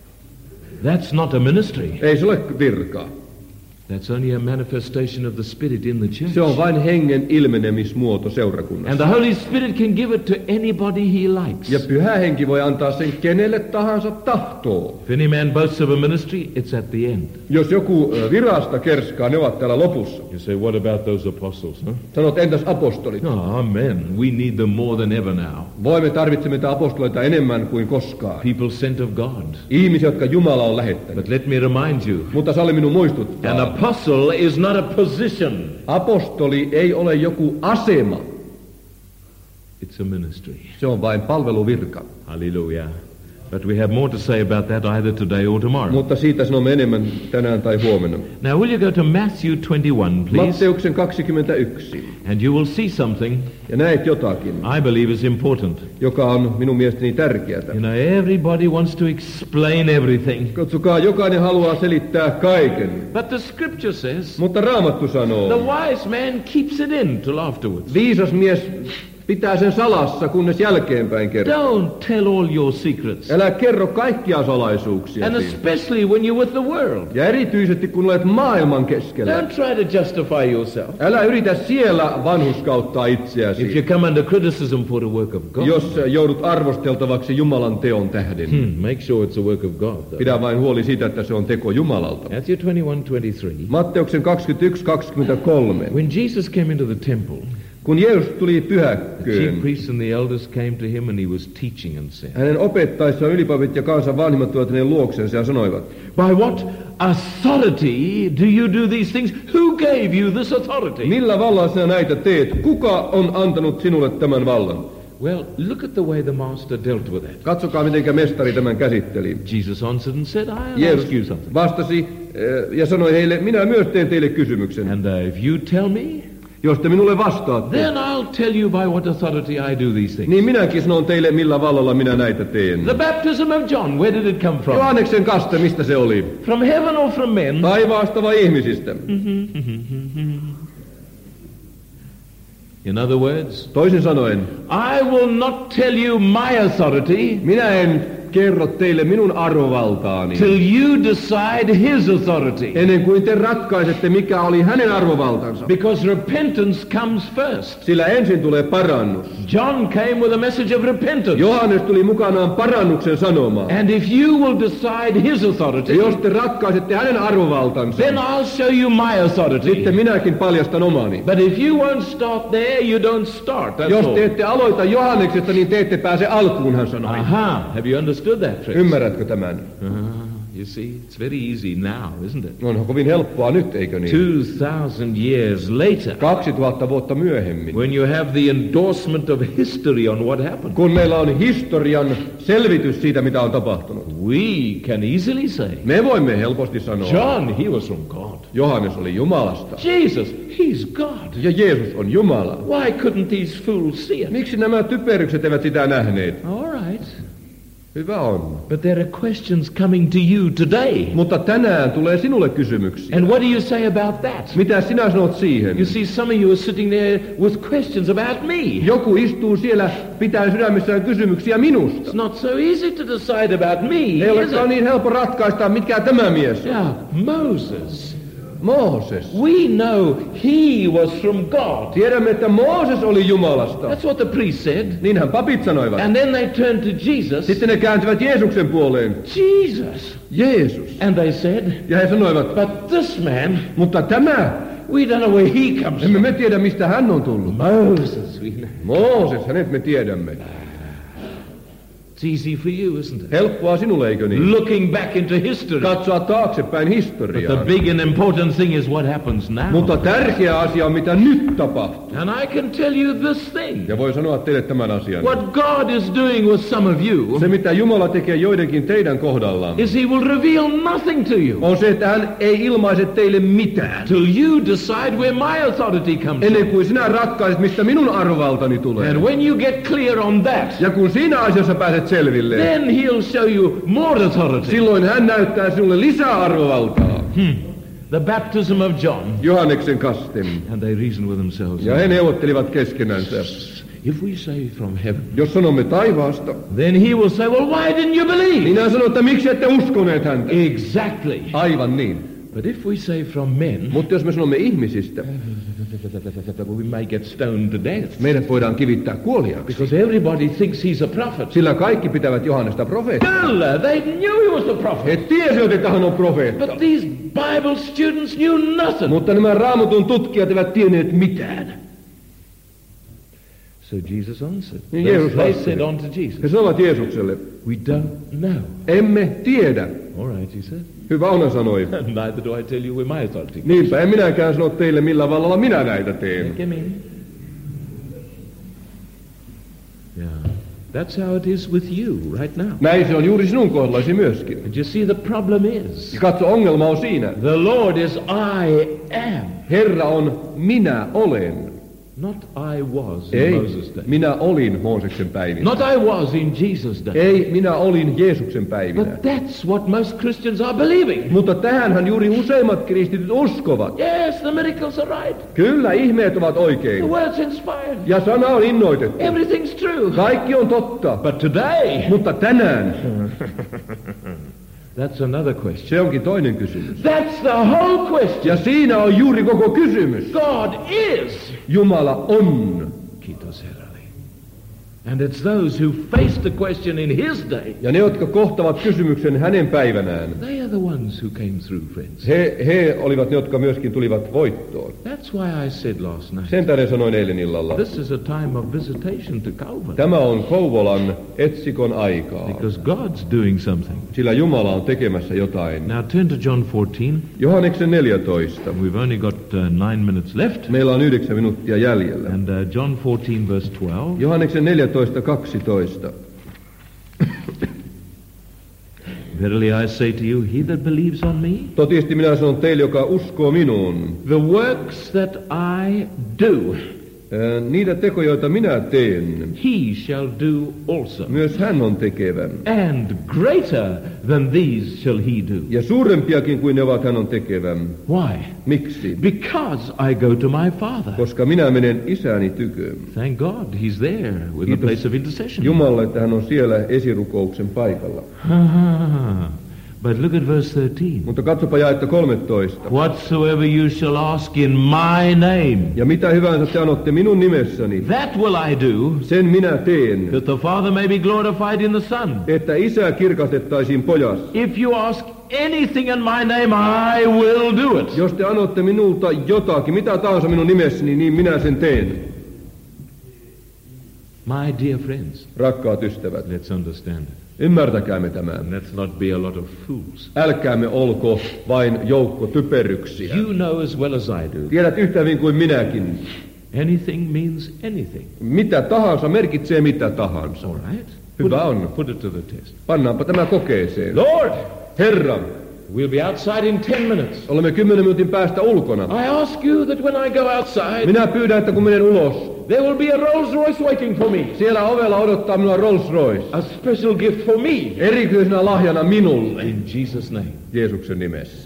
That's not a ministry. Ei se ole virka. That's only a manifestation of the Spirit in the church. Se on vain hengen ilmenemismuoto seurakunnassa. And the Holy Spirit can give it to anybody he likes. Ja pyhä henki voi antaa sen kenelle tahansa tahtoo. If any man boasts of a ministry, it's at the end. Jos joku virasta kerskaa, ne ovat täällä lopussa. You say, what about those apostles? Huh? Sanot, entäs apostolit? Oh, amen. We need them more than ever now. Me tarvitsemme näitä apostoloita enemmän kuin koskaan. People sent of God. Ihmisiä, jotka Jumala on lähettänyt. But let me remind you, Mutta salli minun muistuttaa. an apostle is not a position. Apostoli ei ole joku asema. It's a ministry. Se on vain palveluvirka. Hallelujah. But we have more to say about that either today or tomorrow. Mutta siitä sanomme enemmän tänään tai huomenna. Now, will you go to Matthew 21, please? Matteuksen 21. And you will see something Ja näet jotakin, I believe is important. joka on minun mielestäni tärkeää. You know, everybody wants to explain everything. Katsokaa, jokainen haluaa selittää kaiken. But the scripture says, Mutta Raamattu the sanoo, wise man keeps it in till afterwards. viisas mies pitää sen salassa, kunnes jälkeenpäin kertoo. Don't tell all your secrets. Älä kerro kaikkia salaisuuksia. And especially when you're with the world. Ja erityisesti kun olet maailman keskellä. Don't try to justify yourself. Älä yritä siellä vanhurskauttaa If itseäsi, you come under criticism for the work of God, jos joudut arvosteltavaksi Jumalan teon tähden. make sure it's a work of God. Though. Pidä vain huoli siitä, että se on teko Jumalalta. Matthew 21:23. Matteuksen 21:23. When Jesus came into the temple, Kun Jeesus tuli the chief pyhäkköön, priests and the elders came to him and he was teaching and said, hänen opettaessaan ylipapit ja kansan vanhimmat tulivat hänen luoksensa ja sanoivat, by what authority do you do these things? Who gave you this authority? millä vallalla sinä näitä teet? Kuka on antanut sinulle tämän vallan? Well, look at the way the master dealt with it. Katsokaa, miten mestari tämän käsitteli. Jesus answered and said, I'll Jeesus ask you something. vastasi ja sanoi heille, minä myös teen teille kysymyksen. And if you tell me, Jos te minulle vastaatte, then I'll tell you by what authority I do these things. niin minäkin sanon teille, millä vallalla minä näitä teen. The baptism of John, where did it come from? Johanneksen kaste, mistä se oli? From heaven or from men? Taivaasta vai ihmisistä? In other words, Toisin sanoen, I will not tell you my authority minä en kerro teille minun arvovaltaani. Till you decide his authority. Ennen kuin te ratkaisette, mikä oli hänen arvovaltansa. Because repentance comes first. Sillä ensin tulee parannus. John came with a message of repentance. Johannes tuli mukanaan parannuksen sanomaan. And if you will decide his authority, ja jos te ratkaisette hänen arvovaltansa, then I'll show you my authority. Sitten minäkin paljastan omani. But if you won't start there, you don't start. That's jos all. te ette aloita Johanneksesta, niin te ette pääse alkuun, hän sanoi. Aha, have you understood that, friends? Ymmärrätkö tämän? You see, it's very easy now, isn't it? On kovin helppoa nyt, eikö niin? 2000 years later. 2000 vuotta myöhemmin. When you have the endorsement of history on what happened. Kun meillä on historian selvitys siitä, mitä on tapahtunut. We can easily say. Me voimme helposti sanoa. John, he was from God. Johannes oli Jumalasta. Jesus, he's God. Ja Jeesus on Jumala. Why couldn't these fools see it? Miksi nämä typerykset eivät sitä nähneet? All right. Hyvä on. But there are questions coming to you today. Mutta tänään tulee sinulle kysymyksiä. And what do you say about that? Mitä sinä sanot siihen? You see, some of you are sitting there with questions about me. Joku istuu siellä pitää sydämessään kysymyksiä minusta. It's not so easy to decide about me. Ei olekaan niin helppo ratkaista, mitkä tämä mies on. Yeah, Moses. Mooses. We know he was from God. Tiedämme, että Mooses oli Jumalasta. That's what the priest said. Niinhän papit sanoivat. And then they turned to Jesus. Sitten ne kääntyivät Jeesuksen puoleen. Jesus. Jeesus. And they said. Ja he sanoivat. But this man. Mutta tämä. We don't know where he comes Emme from. me tiedä, mistä hän on tullut. Moses. We know. Mooses, hänet me tiedämme. It's easy for you, isn't it? Helppoa sinulle, eikö niin? Looking back into history. Katsoa taaksepäin But historiaan. the big and important thing is what happens now. Mutta tärkeä asia on, mitä nyt tapahtuu. And I can tell you this thing. Ja voin sanoa teille tämän asian. What God is doing with some of you Se, mitä Jumala tekee joidenkin teidän kohdallaan, is he will reveal nothing to you on se, että hän ei ilmaise teille mitään. till you decide where my authority comes Ennen from. kuin sinä ratkaiset, mistä minun arvovaltani tulee. And when you get clear on that, Ja kun siinä asiassa pääset selville, then he'll show you more authority. silloin hän näyttää sinulle lisää arvovaltaa. The baptism of John. Johanneksen kasten. And they reason with themselves. Ja he neuvottelivat keskenänsä. If we say from heaven, Jos sanomme taivaasta, then he will say, well, why didn't you believe? niin hän sanoo, että miksi ette uskoneet häntä. Exactly. Aivan niin. But if we say from men, Mutta jos me sanomme ihmisistä, we may get stoned to death. meidät voidaan kivittää kuoliaaksi. Because everybody thinks he's a prophet. Sillä kaikki pitävät Johannesta profeettaa. No, they knew he was a prophet. He tiesivät, että hän on profeetta. But these Bible students knew nothing. Mutta nämä Raamatun tutkijat eivät tienneet mitään. So Jesus answered. Niin Jeesus They vastasi. said unto Jesus, He sanoivat Jeesukselle, we don't know. emme tiedä. All right, he said. Hyvä on, hän sanoi. Neither do I tell you where my authority. Niinpä en minäkään sano teille, millä vallalla minä näitä teen. Come in. Yeah. That's how it is with you right now. Näin se on juuri sinun kohdallasi myöskin. And you see the problem is, Ja katso, ongelma on siinä. the Lord is I am. Herra on minä olen. Not I was in Ei, Moses' day. minä olin Mooseksen päivinä. Not I was in Jesus' day. Ei, minä olin Jeesuksen päivinä. But that's what most Christians are believing. Mutta tähänhän juuri useimmat kristityt uskovat. Yes, the miracles are right. Kyllä, ihmeet ovat The oikein. word's inspired. Ja sana on innoitettu. Everything's true. Kaikki on totta. But today, Mutta tänään, that's another question. se onkin toinen kysymys. That's the whole question. Ja siinä on juuri koko kysymys. God is. Jumala on. Kiitos Herralle. And it's those who face the question in his day. Ja ne, jotka kohtavat kysymyksen hänen päivänään, They are the ones who came through, friends. he olivat ne, jotka myöskin tulivat voittoon. That's why I said last night, Sen tähden sanoin eilen illalla. this is a time of visitation to Calvary. Tämä on Kouvolan etsikon aikaa, Because God's doing something. sillä Jumala on tekemässä jotain. Now turn to John 14. Johanneksen 14. We've only got 9 minutes left. Meillä on 9 minuuttia jäljellä. And John 14 verse 12. Johanneksen 14:12. Verily I say to you, he that believes on me, Totisesti minä sanon teille, joka uskoo minuun. the works that I do, Niitä tekoja, joita minä teen, he shall do also. myös hän on tekevä. And greater than these shall he do. Ja suurempiakin kuin ne ovat, hän on tekevä. Why? Miksi? Because I go to my Father. Koska minä menen isäni tyköön. Thank God he's there with the place of intercession. Jumala, että hän on siellä esirukouksen paikalla. But look at verse 13. Mutta katsopa jaetta 13. Whatsoever you shall ask in my name, Ja mitä hyvänsä te anotte minun nimessäni, that will I do, sen minä teen, that the Father may be glorified in the Son. että isä kirkastettaisiin pojassa. If you ask anything in my name, I will do it. Jos te anotte minulta jotakin, mitä tahansa minun nimessäni, niin minä sen teen. My dear friends, Rakkaat ystävät, let's understand it. ymmärtäkäämme tämän. And let's not be a lot of fools. Älkäämme olko vain joukko typeryksiä. You know as well as I do. Tiedät yhtä hyvin kuin minäkin. Anything means anything. Mitä tahansa merkitsee mitä tahansa. All right? Hyvä on. Put it to the test. Pannaanpa tämä kokeeseen. Lord, Herra, we'll be outside in 10 minutes. olemme 10 minuutin päästä ulkona. I ask you that when I go outside, Minä pyydän, että kun menen ulos, there will be a Rolls Royce waiting for me. siellä ovella odottaa minua Rolls Royce. A special gift for me. Erityisenä lahjana minulle. In Jesus' name. Jeesuksen nimessä.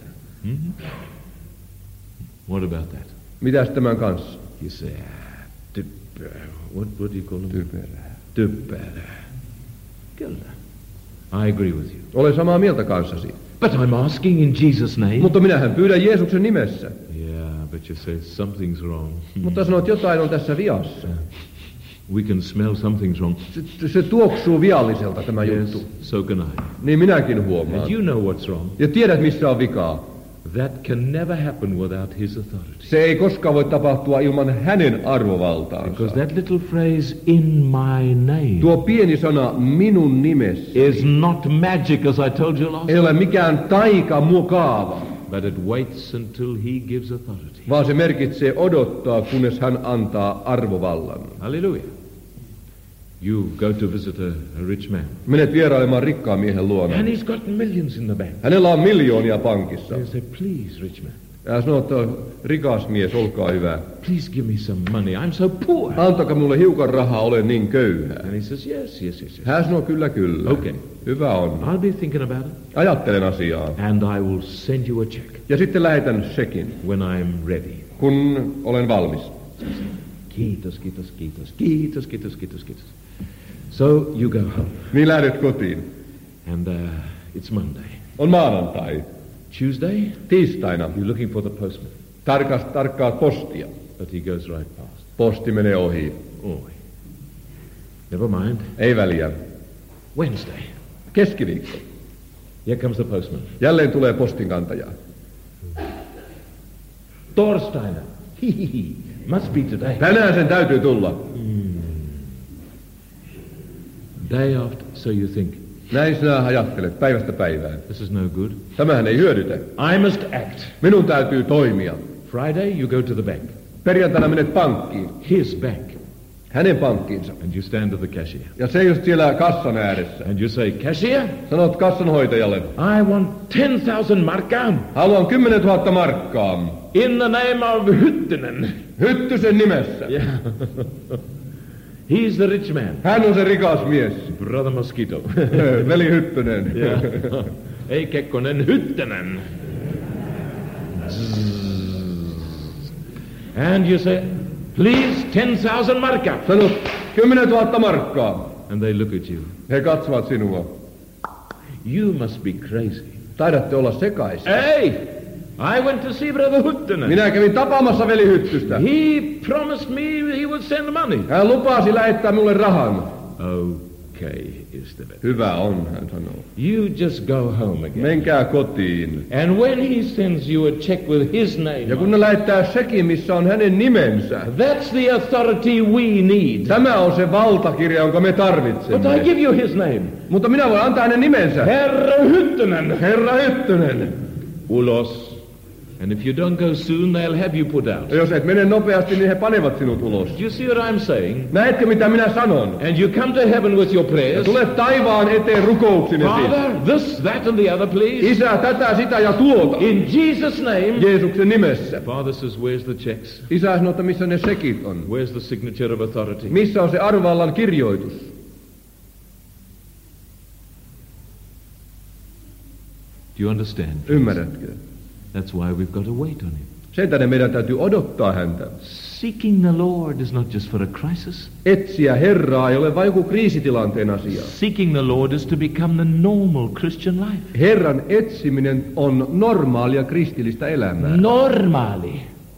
What about that? Mitäs tämän kanssa? You say, what do you call them? Typerää. Typerää. Kyllä. I agree with you. Olen samaa mieltä kanssasi. But I'm asking in Jesus' name. Mutta minähän pyydän Jeesuksen nimessä. Yeah, but you say something's wrong. Mutta sanot, jotain on tässä viassa. We can smell something's wrong. Se tuoksuu vialliselta tämä juttu. Yes, so can I. Niin minäkin huomaan. And you know what's wrong. Ja tiedät, missä on vikaa. That can never happen without his authority. Se ei koskaan voi tapahtua ilman hänen arvovaltaansa. Because that little phrase, in my name, Tuo pieni sana, minun nimessä, is not magic, as I told you last ei ole mikään taikamukaava, but it waits until he gives authority. vaan se merkitsee odottaa, kunnes hän antaa arvovallan. Hallelujah. You go to visit a rich man. Menet vierailemaan rikkaan miehen luona. And he's got millions in the bank. Hänellä on miljoonia pankissa. You say, please, rich man, Ja sanoo, että rikas mies, olkaa hyvä. please give me some money. I'm so poor. Antakaa mulle hiukan rahaa, olen niin köyhä. And he says, yes. Hän sanoo, kyllä, kyllä. Okay. Hyvä on. I'll be thinking about it. Ajattelen asiaa. And I will send you a check Ja sitten lähetän sekin, when I'm ready. kun olen valmis. Kiitos. So you go home. Niin lähdet kotiin. And it's Monday. On maanantai. Tuesday, Tiistaina you're looking for the postman. tarkkaat postia. But he goes right past. Posti menee ohi. Oh. Never mind. Ei väliä. Wednesday. Keskiviikko. Here comes the postman. Jälleen tulee postinkantaja. Torstaina. Must be today. Tänään sen täytyy tulla. Day after, so you think, Näin sinä ajattelet päivästä päivään. this is no good. Tämähän ei hyödytä. I must act. Minun täytyy toimia. Friday, you go to the bank. Perjantaina menet pankkiin. His bank. Hänen pankkiinsa. And you stand at the cashier. Ja seisot siellä kassan ääressä. And you say, cashier, Sanot kassanhoitajalle. I want 10,000 markkaa Haluan 10 000 markkaa. in the name of Hyttynen. Hyttysen nimessä. Yeah. He's the rich man. Hän on se rikas mies. Brother Mosquito. Veli Hyttynen. Yeah. Ei Kekkonen, Hyttynen. And you say, please, 10,000 markkaa. Sanot 10 000 markkaa. And they look at you. He katsovat sinua. You must be crazy. Taidatte olla sekaisin. Hey, I went to see Brother Hyttynen. Minä kävin tapaamassa veli Hyttystä. He promised me he would send money. Hän lupasi lähettää mulle rahan. Okay, ystävät. Hyvä on, hän sanoo. You just go home again. Menkää kotiin. And when he sends you a check with his name, Ja kun ne lähettää sekin, missä on hänen nimensä. that's the authority we need. Tämä on se valtakirja, jonka me But I tarvitsemme. give you his name. Mutta minä voin antaa hänen nimensä. Herra Hyttynen. Herra Hyttynen. Ulos. And if you don't go soon, they'll have you put out. Ja jos et mene nopeasti, niin he panevat sinut ulos. Do you see what I'm saying? Näetkö, mitä minä sanon? And you come to heaven with your prayers. Tule taivaan eteen rukouksinesi. Father, this, that and the other, please. Isä, tätä, sitä ja tuota. In Jesus' name. Jeesuksen nimessä. Father says, where's the checks? Isä sanoo, että missä ne sekit on. Where's the signature of authority? Missä on se arvovallan kirjoitus? Do you understand? Ymmärrätkö? That's why we've got to wait on him. Sen tähden meidän täytyy odottaa häntä. Seeking the Lord is not just for a crisis. Etsiä Herraa ei ole vain joku kriisitilanteen asia. Seeking the Lord is to become the normal Christian life. Herran etsiminen on normaalia kristillistä elämää. Normaali.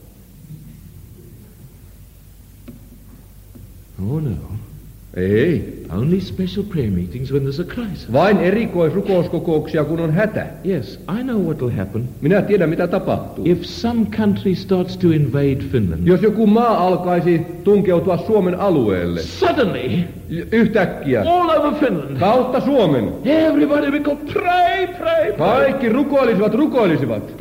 Oh no. Ei. Only special prayer meetings when there's a crisis. Vain erikoisrukouskokouksia, kun on hätä. Yes, I know what will happen. Minä tiedän, mitä tapahtuu. If some country starts to invade Finland. Jos joku maa alkaisi tunkeutua Suomen alueelle. Suddenly. Yhtäkkiä. All over Finland. Kautta Suomen. Everybody will go pray, pray, pray. Kaikki rukoilisivat.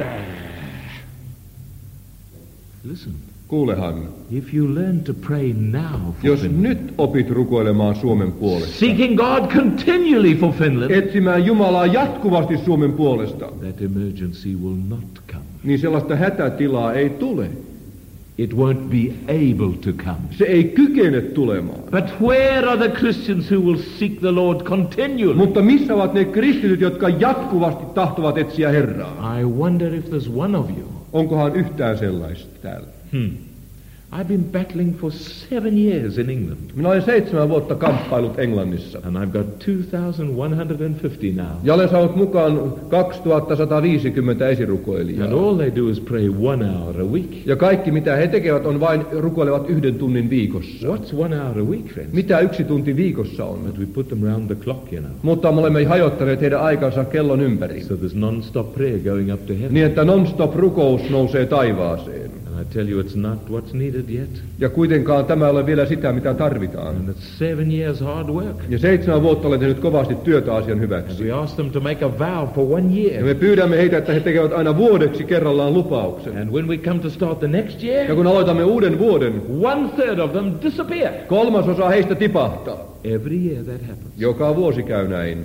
Listen. Kuulehan. If you learn to pray now for Jos Finland, nyt opit rukoilemaan Suomen puolesta. seeking God continually for Finland, etsimään Jumalaa jatkuvasti Suomen puolesta. That emergency will not come. Niin sellaista hätätilaa ei tule. It won't be able to come. Se ei kykene tulemaan. But where are the Christians who will seek the Lord continually? Mutta missä ovat ne kristityt, jotka jatkuvasti tahtovat etsiä Herraa? I wonder if there's one of you. Onkohan yhtään sellaista täällä? I've been battling for 7 years in England. Minä olen 7 vuotta kamppailut Englannissa. And I've got 2,150 now. Ja olen saanut mukaan 2150 esirukoilijaa. And all they do is pray 1 hour a week. Ja kaikki mitä he tekevät on vain rukoilevat 1 tunnin viikossa. What's 1 hour a week, friends? Mitä 1 tunti viikossa on? But we put them round the clock, you know. Mutta me olemme hajottaneet heidän aikansa kellon ympäri. So there's non-stop prayer going up to heaven. Niin että non-stop rukous nousee taivaaseen. And I tell you, it's not what's needed yet. Ja kuitenkaan tämä ei ole vielä sitä, mitä tarvitaan. And it's 7 years hard work. Ja 7 vuotta olen tehnyt kovasti työtä asian And hyväksi. we ask them to make a vow for 1 year. Ja me pyydämme heitä, että he tekevät aina vuodeksi kerrallaan lupauksen. And when we come to start the next year, Ja kun aloitamme uuden vuoden, 1/3 of them disappear. 3/3 heistä tipahtaa. Every year that happens. Joka vuosi käy näin.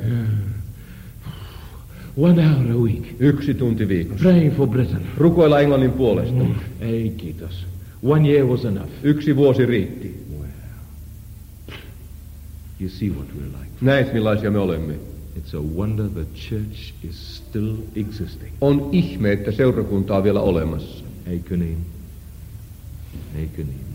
1 hour a week. 1 tunti viikossa. Pray for Britain. Rukoilla Englannin puolesta. Ei kiitos. 1 year was enough. 1 vuosi riitti. Wow. You see what we're like. Näet millaisia me olemme. It's a wonder the church is still existing. On ihme, että seurakunta on vielä olemassa. Eikö niin? Eikö niin?